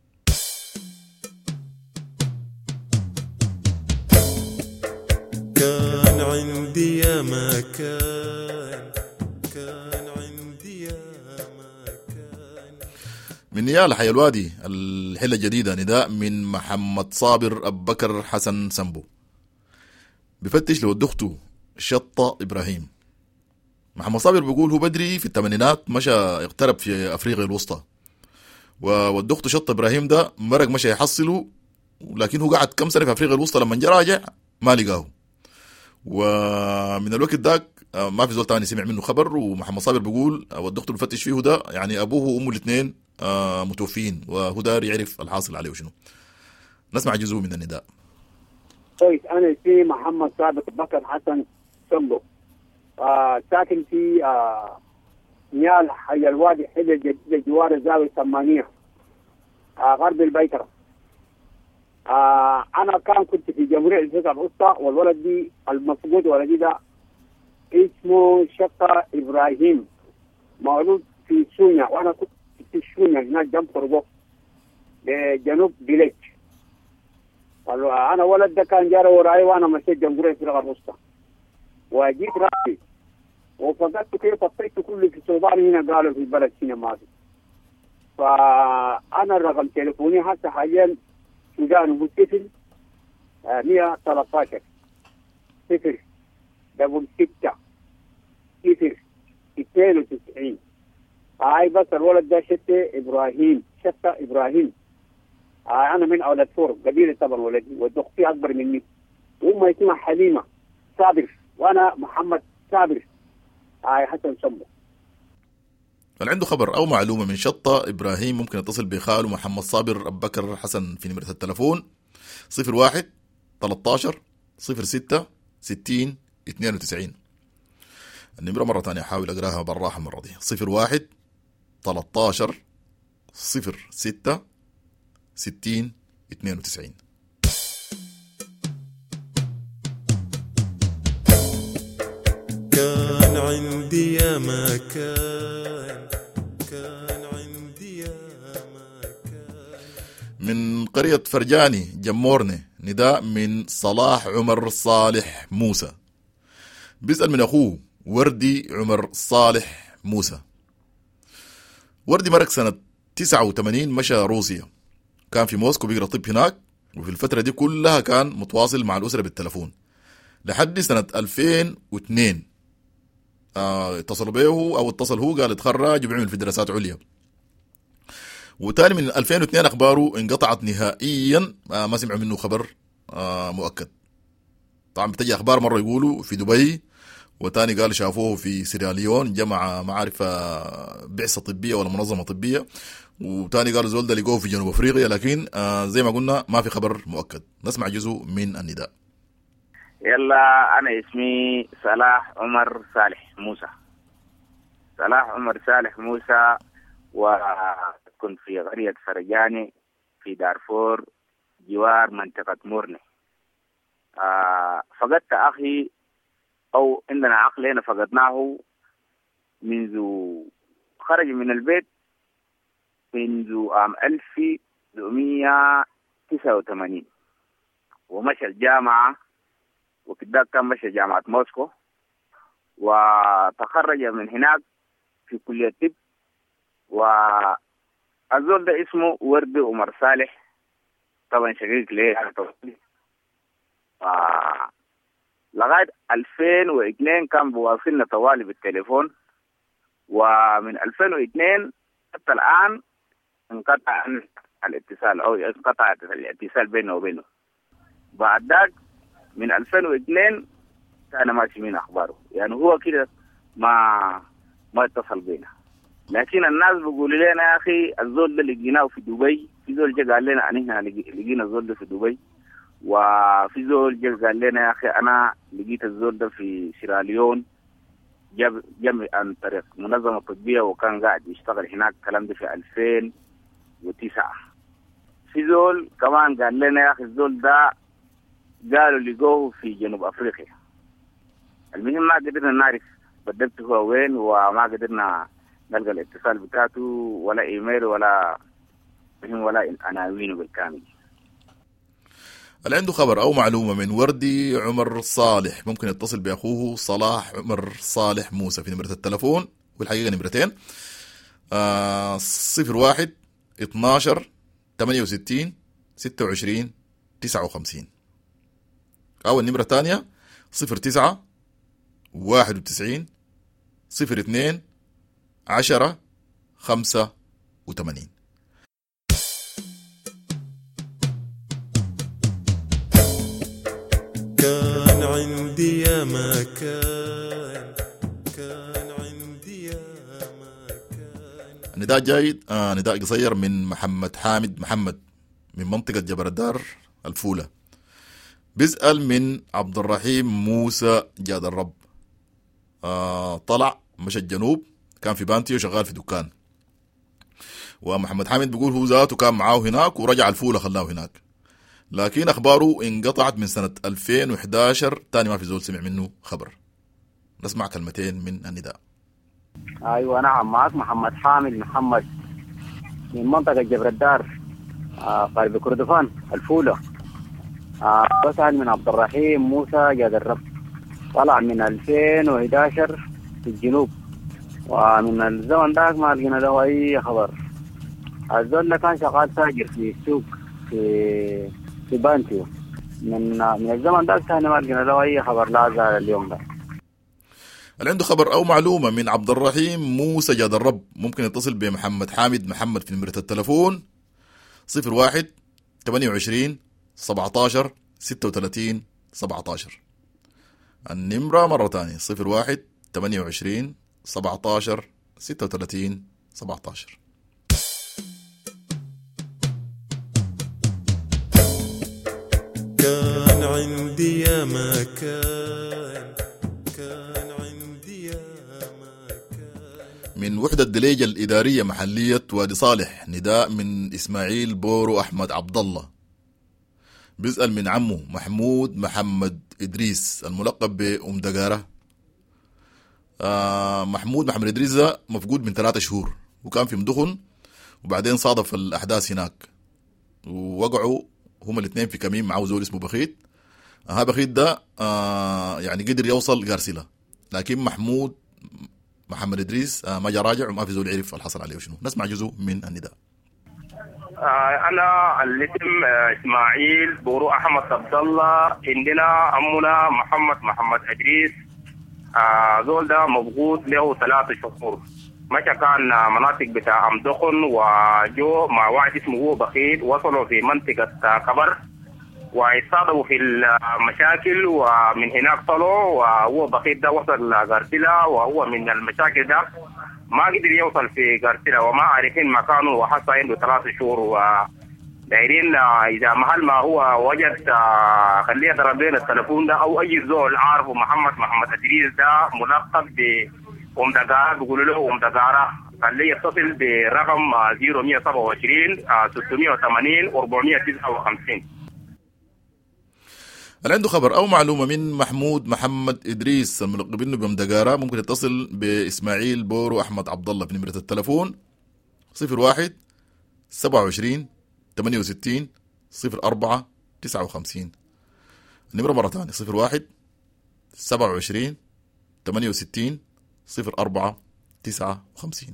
كان عندي يا مكان كان عندي يا مكان. من نيال حي الوادي الحلة الجديدة نداء من محمد صابر أبو بكر حسن سنبو. بفتش لو دخته شطة إبراهيم. محمد صابر بيقول هو بدري في الثمانينات مشى اقترب في أفريقيا الوسطى والدخته شطة إبراهيم ده مرق مشى يحصله لكن هو قعد كم سنة في أفريقيا الوسطى لما جا راجع ما لقاه ومن الوقت ذاك ما في زول تاني سمع منه خبر. ومحمد صابر بيقول والدكتور بفتش فيه ده يعني ابوه وامه الاثنين متوفين، وهو دار يعرف الحاصل عليه وشنو. نسمع جزء من النداء. كويس. انا اسمي محمد صابر بكر حسن سمبو، آه ساكن في آه نيال حي الوادي حي الجديدة جوار الزاوية الثمانية، آه غرب البيترة. آه أنا كان كنت في جمهورية الفكرة الوسطى، والولد دي المفقود ولدي ده اسمه شقة إبراهيم، مولود في سونيا، وأنا كنت في سونيا هناك جنب قربو بجنوب بليج. أنا ولد ده كان جاري وراي وأنا مشيت جمهورية الفكرة الوسطى، وجيت راسي وفقدت كيف طفيت كل في السودان هنا، قالوا في البلد هنا ما في. فأنا الرقم تليفوني هسه حاليا سودان متصل مية وثلاثة عشر صفر دبل ستة صفر اثنين وتسعين. هاي بس الولد ده شتى إبراهيم، شتى إبراهيم. هاي أنا من أولاد فور قبيلة طبعا ولدي، والدختي أكبر مني، وأمها اسمها حليمة صابر، وأنا محمد صابر. هاي حسن سمو. اللي عنده خبر أو معلومة من شطة إبراهيم ممكن يتصل بخاله محمد صابر أبو بكر حسن في نمرة التلفون صفر واحد ثلاثة عشر صفر ستة ستين اثنين وتسعين. النمرة مرة ثانية أحاول أقراها بالراحة المرة دي صفر واحد ثلاثة عشر صفر ستة ستين اثنين وتسعين. كان عندي يا ما كان كان عندي يا ما كان. من قرية فرجاني جمورني نداء من صلاح عمر صالح موسى، بيسأل من أخوه وردي عمر صالح موسى. وردي مرق سنة تسعة وثمانين، مشى روسيا، كان في موسكو بيقرأ طب هناك، وفي الفترة دي كلها كان متواصل مع الأسرة بالتلفون لحد سنة ألفين واثنين. آه اتصلوا به او اتصل هو قال اتخرج وبيعمل في دراسات عليا. وتالي من ألفين واثنين اخباره انقطعت نهائيا، آه ما سمع منه خبر آه مؤكد. طبعا بتجي اخبار مره يقولوا في دبي، وتاني قال شافوه في سيراليون جمع معارف بعثه طبيه ولا منظمه طبيه، وتاني قال زول ده لقوه في جنوب افريقيا، لكن آه زي ما قلنا ما في خبر مؤكد. نسمع جزء من النداء. يلا أنا اسمي صلاح عمر صالح موسى. صلاح عمر صالح موسى، وكنت في قرية فرجاني في دارفور جوار منطقة مورني. آه فقدت أخي، أو عندنا عقلنا فقدناه منذ خرج من البيت منذ عام ألف وتسعمية وتسعة وثمانين، ومشى الجامعة، وكذا كان مشى جامعة موسكو، وتخرج من هناك في كلية الطب. والزول ده اسمه وردي عمر صالح، طبعا شقيق ليه يعني طبعا. لغاية ألفين واثنين كان بواصلنا طوالي بالتليفون، ومن ألفين واثنين حتى الآن انقطع الاتصال أو انقطع الاتصال بينه وبينه. بعد ذلك من ألفين واثنين كان ماشي من أخباره، يعني هو كده ما ما اتصل بينا. لكن الناس بيقولوا لنا يا أخي الزول ده لقيناه في دبي، في زول جا قال لنا أن احنا لقينا الزول ده في دبي، وفي زول جا قال لنا يا أخي أنا لقيت الزول ده في سيراليون جاب جمع عن طريق منظمة طبية، وكان قاعد يشتغل هناك. الكلام ده في ألفين وتسعة. في زول كمان قال لنا يا أخي الزول ده قالوا لقوه في جنوب أفريقيا. المهم ما قدرنا نعرف بدلته هو وين، وما قدرنا نلقى الاتصال بتاعته ولا إيميل ولا مهم ولا عناوينه بالكامل. اللي عنده خبر أو معلومة من وردي عمر صالح ممكن يتصل بأخوه صلاح عمر صالح موسى في نمرة التلفون، والحقيقة نمرتين آه صفر واحد اثناشر ثمانية وستين ستة وعشرين تسعة وخمسين، أو النمرة الثانية صفر تسعة واحد وتسعين صفر اثنين عشرة خمسة وثمانين. كان عندي عندي يا مكان كان عندي يا مكان. النداء جاي آه نداء قصير من محمد حامد محمد من منطقة جبل الدار الفولة. بيسأل من عبد الرحيم موسى جاد الرب. آه طلع مشى الجنوب، كان في بانتيو شغال في دكان. ومحمد حامد بيقول هو ذاته كان معاه هناك ورجع الفولة خلاه هناك، لكن أخباره انقطعت من سنة ألفين وإحدى عشر، تاني ما في زول سمع منه خبر. نسمع كلمتين من النداء. أيوة نعم، معك محمد حامد محمد من منطقة جبر الدار آه قريب كردفان الفولة. آه بسأل من عبد الرحيم موسى جاد الرب. طلع من ألفين وإحدى عشر في الجنوب، ومن الزمن ذاك ما لقينا له أي خبر. الزول كان شغال تاجر في السوق في في بانتيو. من من الزمن ذاك ثاني ما لقينا له أي خبر لا زال اليوم ده. اللي عنده خبر أو معلومة من عبد الرحيم موسى جاد الرب ممكن يتصل بمحمد حامد محمد في نمرة التلفون صفر واحد ثمانية وعشرين سبعة عشر ستة وثلاثين سبعة عشر. النمرة مرة تانية صفر واحد ثمانية وعشرين سبعة عشر ستة وثلاثين سبعة عشر. كان عندي يا مكان كان عندي يا مكان. من وحدة دليجة الإدارية محلية وادي صالح نداء من إسماعيل بورو أحمد عبد الله. بيسأل من عمه محمود محمد إدريس الملقب بأم دقارة. آه محمود محمد إدريس ده مفقود من ثلاثة شهور، وكان في مدخن وبعدين صادف الأحداث هناك ووقعوا هما الاثنين في كمين معه زول اسمه بخيت. ها بخيت ده آه يعني قدر يوصل قارسلة، لكن محمود محمد إدريس آه ما جا راجع وما في زول عرف الحصل عليه وشنو. نسمع جزء من النداء. أنا الاسم إسماعيل بورو أحمد عبد الله. عندنا أمنا محمد محمد إدريس. زول ده مبغوط له ثلاثة شهور، مشى كان مناطق بتاع أمدخن وجو مع واحد اسمه هو بخيت. وصلوا في منطقة كبر ويصادوا في المشاكل، ومن هناك طلعوا وهو بخيت ده وصل غارسيلا، وهو من المشاكل ده ما قدر يوصل في غارسيلا وما عارفين مكانه، وحصل عنده ثلاث شهور ودايرين إذا محل ما هو وجد خليه يضرب لنا التلفون ده أو أي زول عارفه محمد محمد إدريس ده ملقب بأم دقارة، بيقولوا له أم دقارة، خليه يتصل برقم صفر مية سبعة وعشرين ستمية وثمانين أربعمية تسعة وخمسين. اللي عنده خبر أو معلومة من محمود محمد إدريس الملقبين بأم دقارة ممكن يتصل بإسماعيل بورو أحمد عبد الله في نمرة التلفون صفر واحد سبعة وعشرين ثمانية وستين صفر أربعة تسعة وخمسين. النمرة مرة ثانية صفر واحد سبعة وعشرين ثمانية وستين صفر أربعة تسعة وخمسين.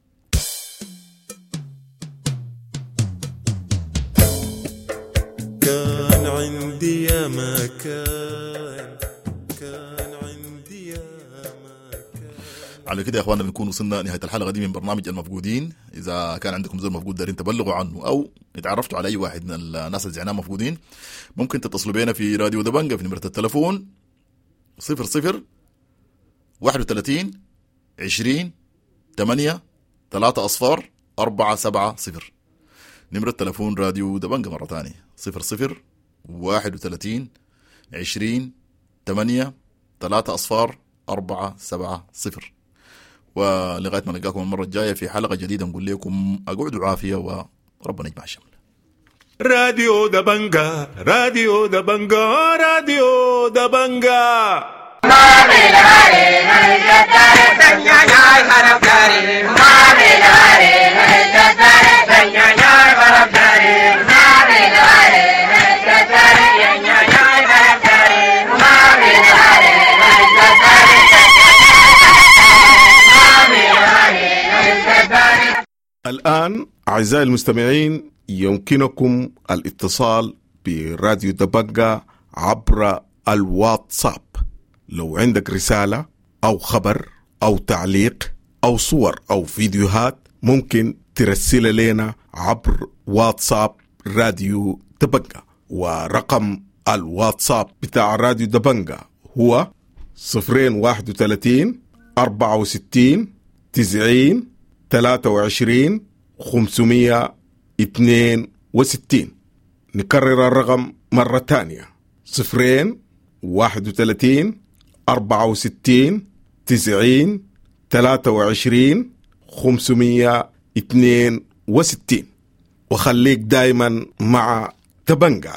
كان عندي يا مكان كان عندي يا مكان. على كده يا اخواننا بنكون وصلنا نهاية الحلقة دي من برنامج المفقودين. اذا كان عندكم زول مفقود دارين تبلغوا عنه او اتعرفتوا على اي واحد من الناس اللي زعناهم مفقودين ممكن تتصلوا بينا في راديو دبنجة في نمرة التلفون صفر صفر واحد وثلاثين عشرين ثمانية ثلاثة أصفار أربعة سبعة صفر. نمرة تلفون راديو دبنجة مرة ثانية صفر صفر واحد وثلاثين عشرين ثمانية ثلاثة أصفار أربعة سبعة صفر. ولغاية ما نلقاكم المرة الجاية في حلقة جديدة نقول لكم أقعدوا عافية وربنا يجمع الشمل. راديو دبنجة راديو دبنجة راديو دبنجة. الآن أعزائي المستمعين يمكنكم الاتصال براديو دبنجة عبر الواتساب. لو عندك رسالة أو خبر أو تعليق أو صور أو فيديوهات ممكن ترسل لنا عبر واتساب راديو دبنجة. ورقم الواتساب بتاع راديو دبنجة هو صفرين واحد وثلاثين أربعة وستين تسعين ثلاثة وعشرين خمسمية اثنين وستين. نكرر الرقم مرة تانية صفرين واحد وثلاثين أربعة وستين تسعين ثلاثة وعشرين خمسمية اثنين وستين. وخليك دايما مع دبنجا.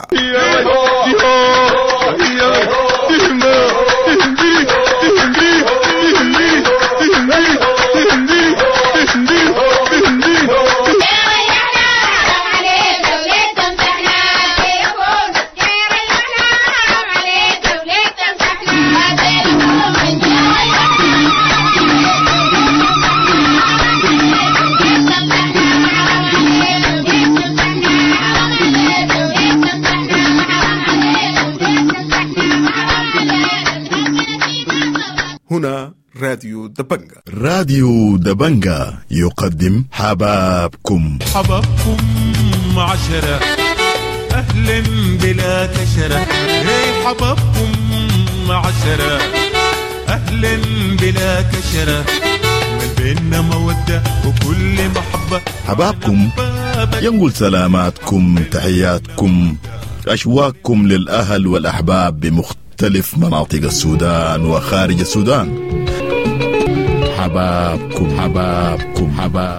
هنا راديو دبنجا. راديو دبنجا يقدم حبابكم. حبابكم عشرة أهلا بلا كشرة. هي حبابكم عشرة أهلا بلا كشرة. من بيننا مودة وكل محبة. حبابكم ينقل سلاماتكم تحياتكم أشواقكم للأهل والأحباب بمختلف مختلف مناطق السودان وخارج السودان. حبابكم حبابكم حباب.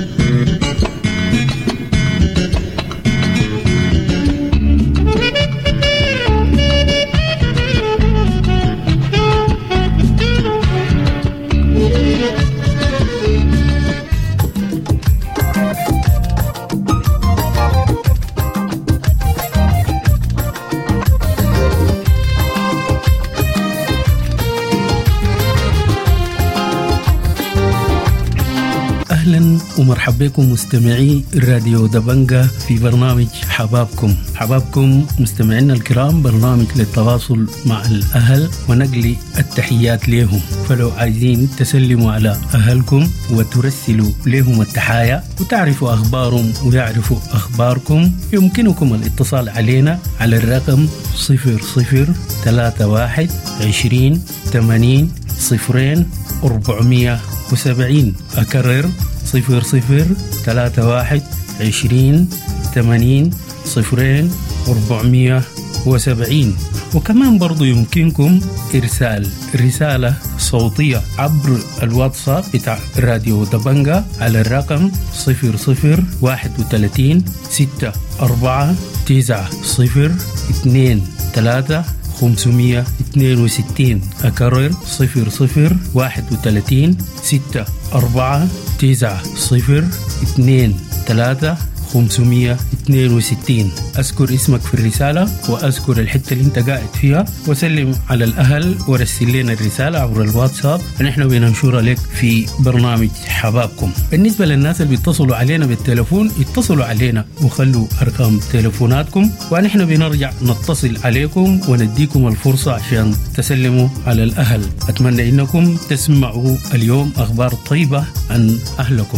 أهلا ومرحبا بكم مستمعي راديو دبنجا في برنامج حبابكم. حبابكم مستمعينا الكرام، برنامج للتواصل مع الأهل ونقل التحيات لهم. فلو عايزين تسلموا على أهلكم وترسلوا لهم التحايا وتعرفوا أخبارهم ويعرفوا أخباركم، يمكنكم الاتصال علينا على الرقم صفر صفر ثلاثة واحد عشرين ثمانين صفرين أربعمية وسبعين. أكرر صفر صفر ثلاثة واحد عشرين ثمانين صفرين أربعمية وسبعين. وكمان برضو يمكنكم إرسال رسالة صوتية عبر الواتساب بتاع راديو دبنجا على الرقم صفر صفر واحد وثلاثين ستة أربعة تسعة صفر اثنين ثلاثة خمسمية اثنين وستين. أكرر صفر صفر واحد وثلاثين ستة أربعة تسعة صفر اثنين ثلاثة خمسمية اثنين وستين. أذكر اسمك في الرسالة وأذكر الحتة اللي انت قاعد فيها وسلم على الأهل ورسل لنا الرسالة عبر الواتساب ونحن بننشرها لك في برنامج حبابكم. بالنسبة للناس اللي بيتصلوا علينا بالتلفون، اتصلوا علينا وخلوا أرقام تلفوناتكم ونحن بنرجع نتصل عليكم ونديكم الفرصة عشان تسلموا على الأهل. أتمنى إنكم تسمعوا اليوم أخبار طيبة عن أهلكم.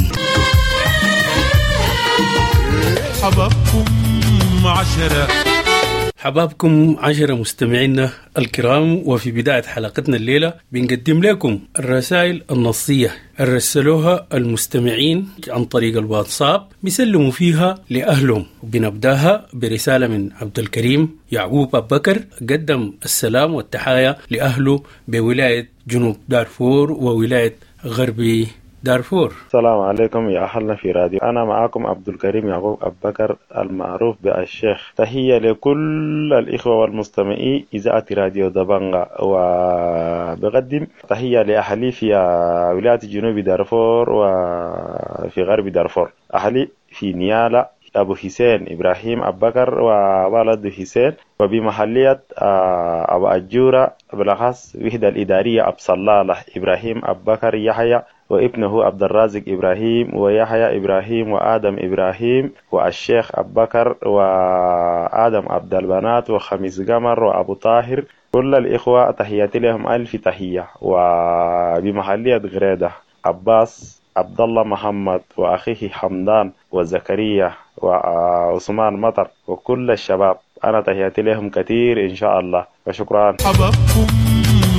حبابكم عشرة حبابكم عشرة مستمعينا الكرام، وفي بداية حلقتنا الليلة بنقدم لكم الرسائل النصية الرسلوها المستمعين عن طريق الواتساب بيسلموا فيها لأهلهم. وبنبداها برسالة من عبد الكريم يعقوب أبو بكر، قدم السلام والتحايا لأهله بولاية جنوب دارفور وولاية غربي دارفور. السلام عليكم يا أهلنا في راديو، أنا معكم عبد الكريم يعقوب أبو بكر المعروف بالشيخ. تحية لكل الإخوة والمستمعين إذاعة راديو دبنجا، وبقدم تحية لأهلي في ولاية جنوب دارفور وفي غرب دارفور. أهلي في نيالا أبو حسين إبراهيم أبو بكر وولد حسين، وبمحلية أبو أجورة بالأخص وحدة الإدارية أبو صلالة إبراهيم أبو بكر يحيى وابنه عبد الرازق إبراهيم ويحيى إبراهيم وآدم إبراهيم والشيخ أبو بكر وآدم عبد البنات وخميس قمر وأبو طاهر. كل الإخوة تحياتي لهم ألف تحية. وبمحلية غريدة عباس عبد الله محمد وأخيه حمدان وزكريا وعثمان مطر وكل الشباب، أنا تحياتي لهم كثير إن شاء الله وشكرا. حبابكم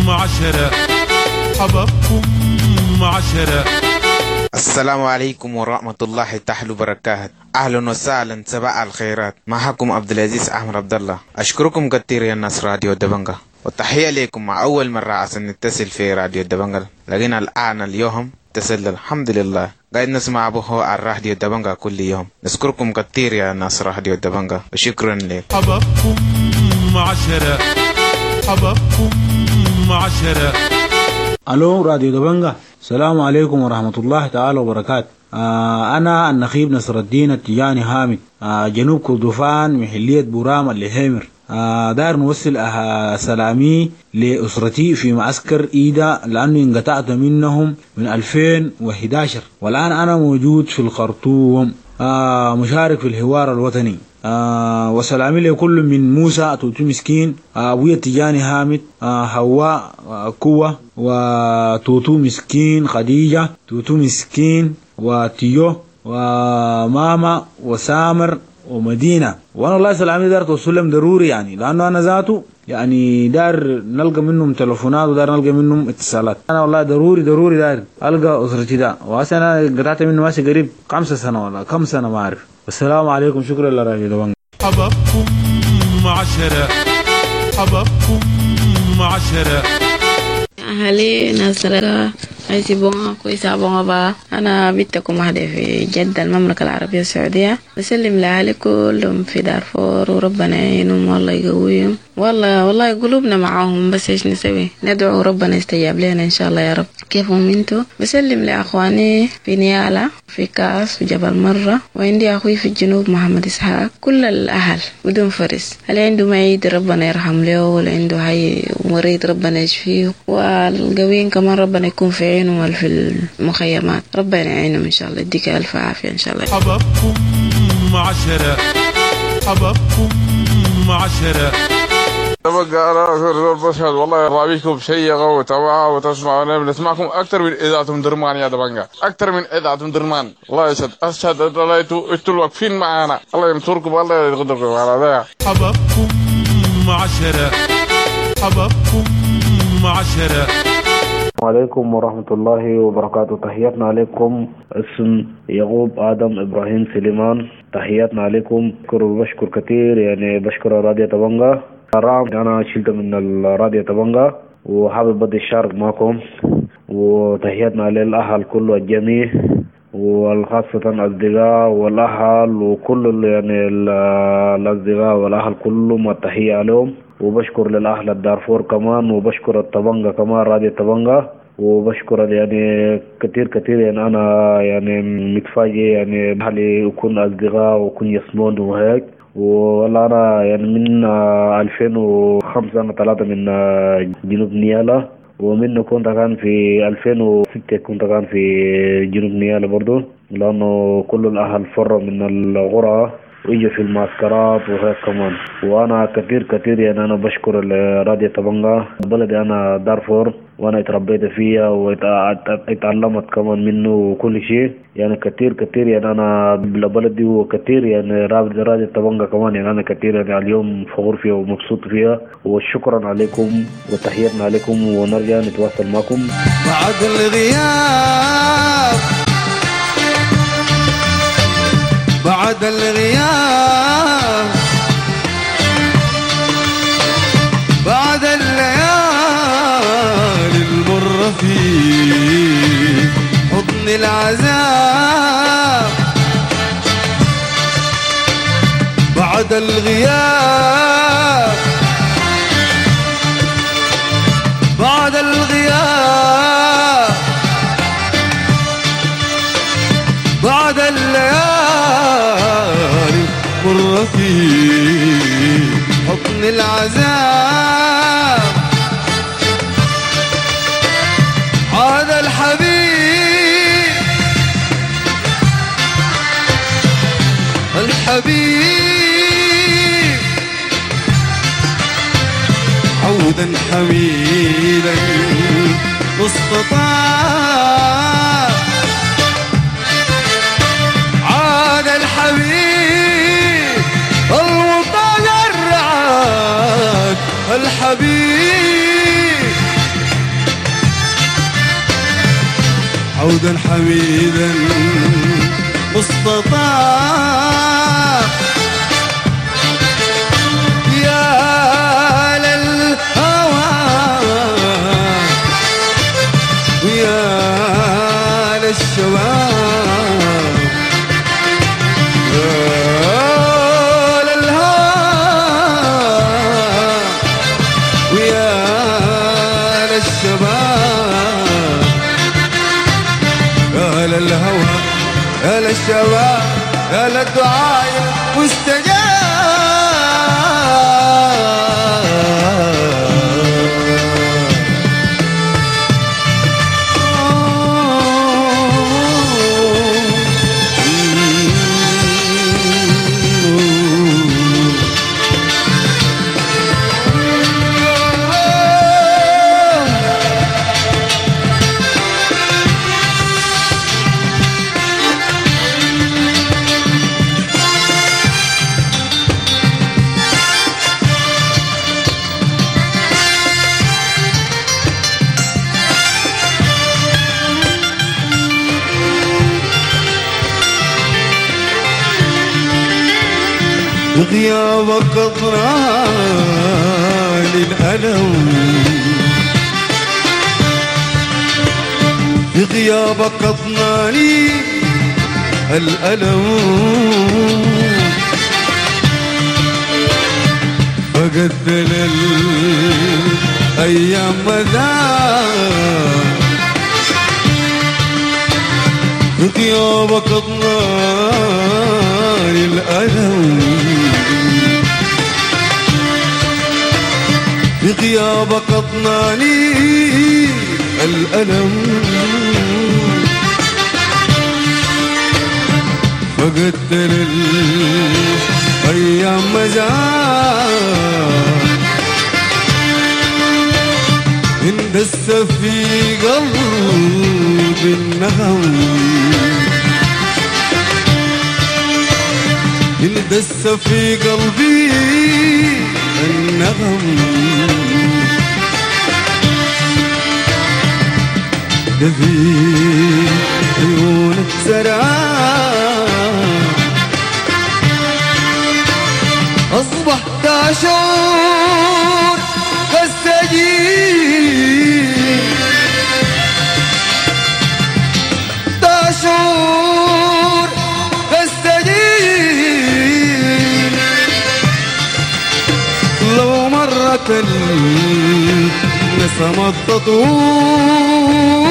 عشرة حبابكم عشرة. السلام عليكم ورحمة الله تعالى وبركاته. أهلا وسهلا صباح الخيرات. معكم عبد العزيز أحمد عبد الله. أشكركم كثير يا ناس راديو دبنجا، وتحية لكم. مع أول مرة عشان نتصل في راديو دبنجا، لكن الآن اليوم اتصل الحمد لله قاعد نسمع به على راديو دبنجا كل يوم. نشكركم كثير يا ناس راديو دبنجا وشكرا لك. حبابكم عشرة حبابكم عشرة. الو راديو دبنجا، السلام عليكم ورحمة الله تعالى وبركاته. آه أنا النخيب نصر الدين التجاني هامد، آه جنوب كردفان محلية بورام الليهيمر. آه دار نوصل آه سلامي لأسرتي في معسكر إيدا، لأني انقطعت منهم من ألفين وإحدى عشر، والآن أنا موجود في الخرطوم، آه مشارك في الحوار الوطني. آه وسلامي لكل من موسى توتو مسكين، آه أبويا تجاني هامد، آه هواء آه كوة، وتوتو مسكين خديجة، توتو مسكين وتيو وماما وسامر ومدينة. وانا والله سلامي دار توصلهم ضروري، يعني لانه انا ذاته يعني دار نلقى منهم تلفونات ودار نلقى منهم اتصالات. انا والله ضروري ضروري دار القى اسرتي ده، وهسه انا قطعت منه ماشي قريب خمسة سنة ولا كم سنة ما اعرف. والسلام عليكم، شكرا لراديو دبنجا. حبابكم عشرة حبابكم عشرة. أهلي ناصرة عايزي بونغا كويسة بونغا با. أنا بنتكم واحدة في جدة المملكة العربية السعودية، بسلم لأهلي كلهم في دارفور وربنا يعينهم والله يقويهم. والله والله قلوبنا معاهم، بس إيش نسوي؟ ندعو ربنا يستجاب لنا إن شاء الله يا رب. كيفهم انتو؟ بسلم لأخواني في نيالا في كاس في جبل مرة، وعندي أخوي في الجنوب محمد إسحاق. كل الأهل بدون فرس، اللي عنده معيد ربنا يرحم له، واللي عنده هاي مريض ربنا يشفيه، والقويين كمان ربنا يكون في عينهم في المخيمات. ربنا يعينهم إن شاء الله، يديك ألف عافية إن شاء الله. حبابكم عشرة حبابكم عشرة. تبقى أنا بشهد والله رابيكم شيقة وتوعى وتسمعوا. بنسمعكم أكثر من إذاعة من درمان يا دبنجا، أكثر من إذاعة من درمان. الله يسعد. أشهد أن لا أنتوا واقفين معانا، الله ينصركم والله يقدركم على ذا. حبابكم عشرة حبابكم عشرة. السلام عليكم ورحمة الله وبركاته. تحياتنا عليكم. اسم يعقوب آدم إبراهيم سليمان. تحياتنا عليكم. بشكر بشكر كثير، يعني بشكر راديو دبنجا. رام أنا شلت من الراديو دبنجا وحابب بدي الشارك معكم، وتحياتنا للأهل كله الجميع، والخاصة الأصدقاء والأهل وكل يعني الأصدقاء والأهل كلهم التحية لهم. وبشكر للأهل الدارفور كمان، وبشكر الطبنجة كمان راديو طبنجة، وبشكر يعني كتير كتير. يعني أنا يعني متفاجئ يعني أهلي يكون أصدقاء ويكون يسمون وهيك. والله أنا يعني من ألفين وخمسة أنا طلعت من جنوب نيالا، ومنه كنت كان في ألفين وستة كنت كان في جنوب نيالا برضو، لأنه كل الأهل فروا من الغرة ويجوا في المعسكرات وهيك كمان. وانا كثير كثير يعني انا بشكر راديو طبنجة. بلدي انا دارفور وانا اتربيت فيها واتعلمت كمان منه وكل شيء، يعني كثير كثير يعني انا بلدي، وكثير يعني راديو طبنجة كمان يعني انا كثير يعني اليوم فخور فيها ومبسوط فيها. وشكرا عليكم وتحياتنا عليكم، ونرجع نتواصل معكم بعد الغياب بعد الغياب بعد الليالي المرة في حضن العذاب. بعد الغياب بعد الغياب بعد الليالي مرة في حضن العذاب. عاد الحبيب الحبيب عودا حميدا مستطاع. عاد الحبيب المتجرعات الحبيب عودا حميدا مستطاع يا للهوى ويا للشباب يا للهوى ويا للشباب يا للهوى يا للشباب يا للدعاء مستجاب. غيابك أضراني الألم غيابك أضناني الألم فقدل الأيام مذاق غيابك أضناني الألم بغيابك أضناني الألم فقدت الأيام مزاق اندس في قلبي النغم اندس في قلبي النغم في عيونك سراب أصبحت أشعر كالسجين تشعر كالسجين لو مرت النسمة تطول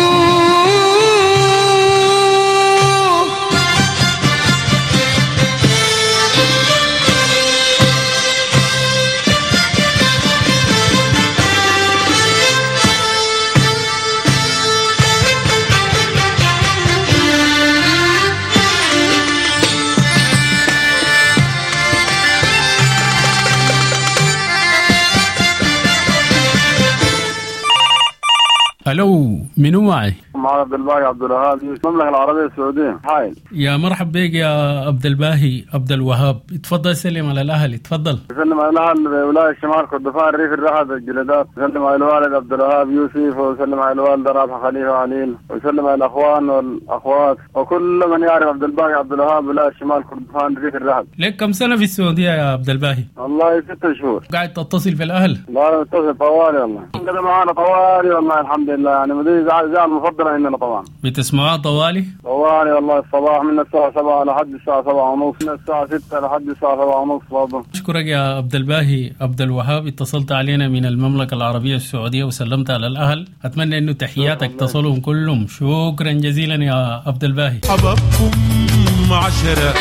الو منو معي؟ معي عبد الباقي عبد الوهاب المملكة العربية السعودية. حايل يا مرحب بك يا عبد الباهي عبد الوهاب، اتفضل سلم على الاهل. اتفضل. سلم على الاهل بولاية شمال كردفان ريف الرحب الجلدات، وسلم على الوالد عبد الوهاب يوسف، وسلم على الوالدة رابحة خليفة عليل، وسلم على الاخوان والاخوات وكل من يعرف عبد الباقي عبد الوهاب ولاية شمال كردفان ريف الرحب. لك كم سنة في السعودية يا عبد الباهي؟ والله ست شهور. قاعد تتصل بالاهل؟ لا اتصل طوالي والله. كده معانا طوالي والله الحمد لله، يعني مدير زعل المفضلة عندنا طبعا. بتسمعوها طوالي؟ طوالي والله الصباح من الساعة سبعة لحد الساعة سبعة ونص، من الساعة ستة لحد الساعة سبعة ونص برضه. أشكرك يا عبد الباهي عبد الوهاب، اتصلت علينا من المملكة العربية السعودية وسلمت على الأهل، أتمنى إنه تحياتك تصلهم كلهم. شكرا جزيلا يا عبد الباهي. حبابكم عشرة.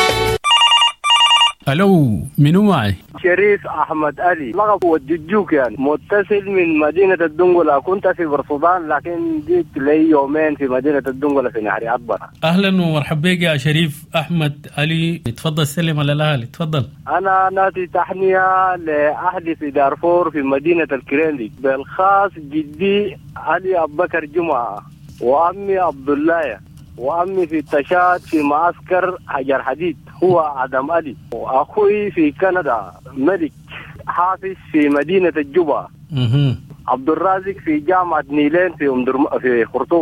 الو منو معي؟ شريف احمد علي، لقب ودجوك يعني، متصل من مدينه الدنقله. كنت في برسودان لكن جيت لي يومين في مدينه الدنقله في نهر عطبره. اهلا ومرحبا بك يا شريف احمد علي، اتفضل سلم على الاهل. اتفضل. انا ناتي تحنيه لاهلي في دارفور في مدينه الكريندي، بالخاص جدي علي ابو بكر جمعه، وامي عبد الله، وأمي في التشاد في معسكر حجر حديد هو عدم علي، وأخوي في كندا ملك حافظ في مدينة الجبا، عبد الرازق في جامعة نيلين في في خرطوم،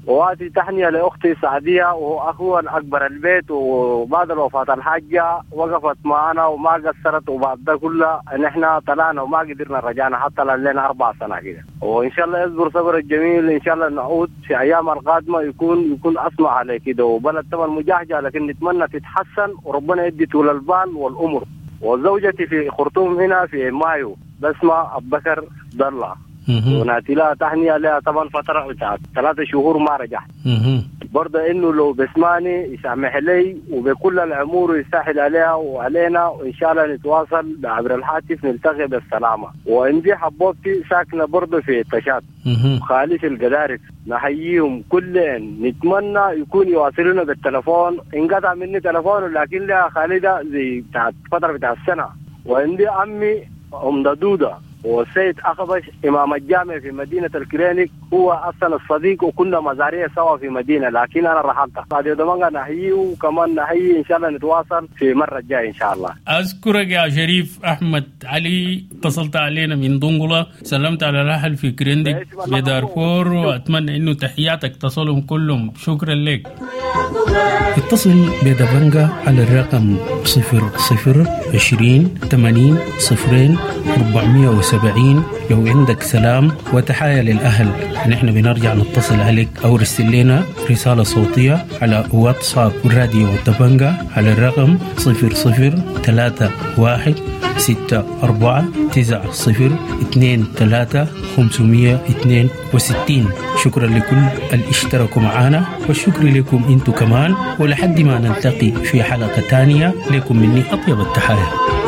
وهذه تحنية لأختي سعدية وهو أخوها الأكبر البيت، وبعد الوفاة الحاجة وقفت معنا وما قصرت، وبعد ده كله إن إحنا طلعنا وما قدرنا رجعنا حتى لنا أربع سنة كده. وإن شاء الله يصبر صبر الجميل، إن شاء الله نعود في أيام القادمة يكون يكون أسمع على كده. وبلد طبعا مجهجة لكن نتمنى تتحسن وربنا يدي طول البال والأمر. وزوجتي في خرطوم هنا في مايو بسمة أبو بكر ضلة، وناتي لها تحنية لها طبعا فترة بتاعت ثلاثة شهور ما رجعت. برضه إنه لو بسماني يسامح لي وبكل الأمور يسهل عليها وعلينا، وإن شاء الله نتواصل عبر الهاتف نلتقي بالسلامة. وعندي حبوبتي ساكنة برضه في التشات خالي في القدارف، نحييهم كلهم. نتمنى يكون يواصلونا بالتلفون، انقطع مني تلفون لكن لها خالدة زي بتاعت فترة بتاعت السنة. وعندي عمي أم دودة والسيد أخبش إمام الجامع في مدينة الكرينيك، هو أصلا الصديق وكنا مزارية سوا في مدينة، لكن أنا رحلت راديو دبنجة نحييه وكمان نحيي إن شاء الله نتواصل في مرة الجاية إن شاء الله. أذكرك يا شريف أحمد علي، اتصلت علينا من دنقلة، سلمت على الأهل في كرينيك بدارفور، وأتمنى إنه تحياتك تصلهم كلهم. شكرا لك. اتصل بدبنجة على الرقم صفر صفر عشرين ثمانين صفرين أربعمية وسبعين لو عندك سلام وتحايا للأهل. نحن بنرجع نتصل عليك أو رسل لنا رسالة صوتية على واتساب راديو دبنجة على الرقم صفر صفر ثلاثة واحد ستة أربعة تسعة صفر اثنين ثلاثة خمسمية اثنين وستين. شكرا لكل اللي اشتركوا معنا، والشكر لكم انتم كمان، ولحد ما نلتقي في حلقة تانية لكم مني أطيب التحايا.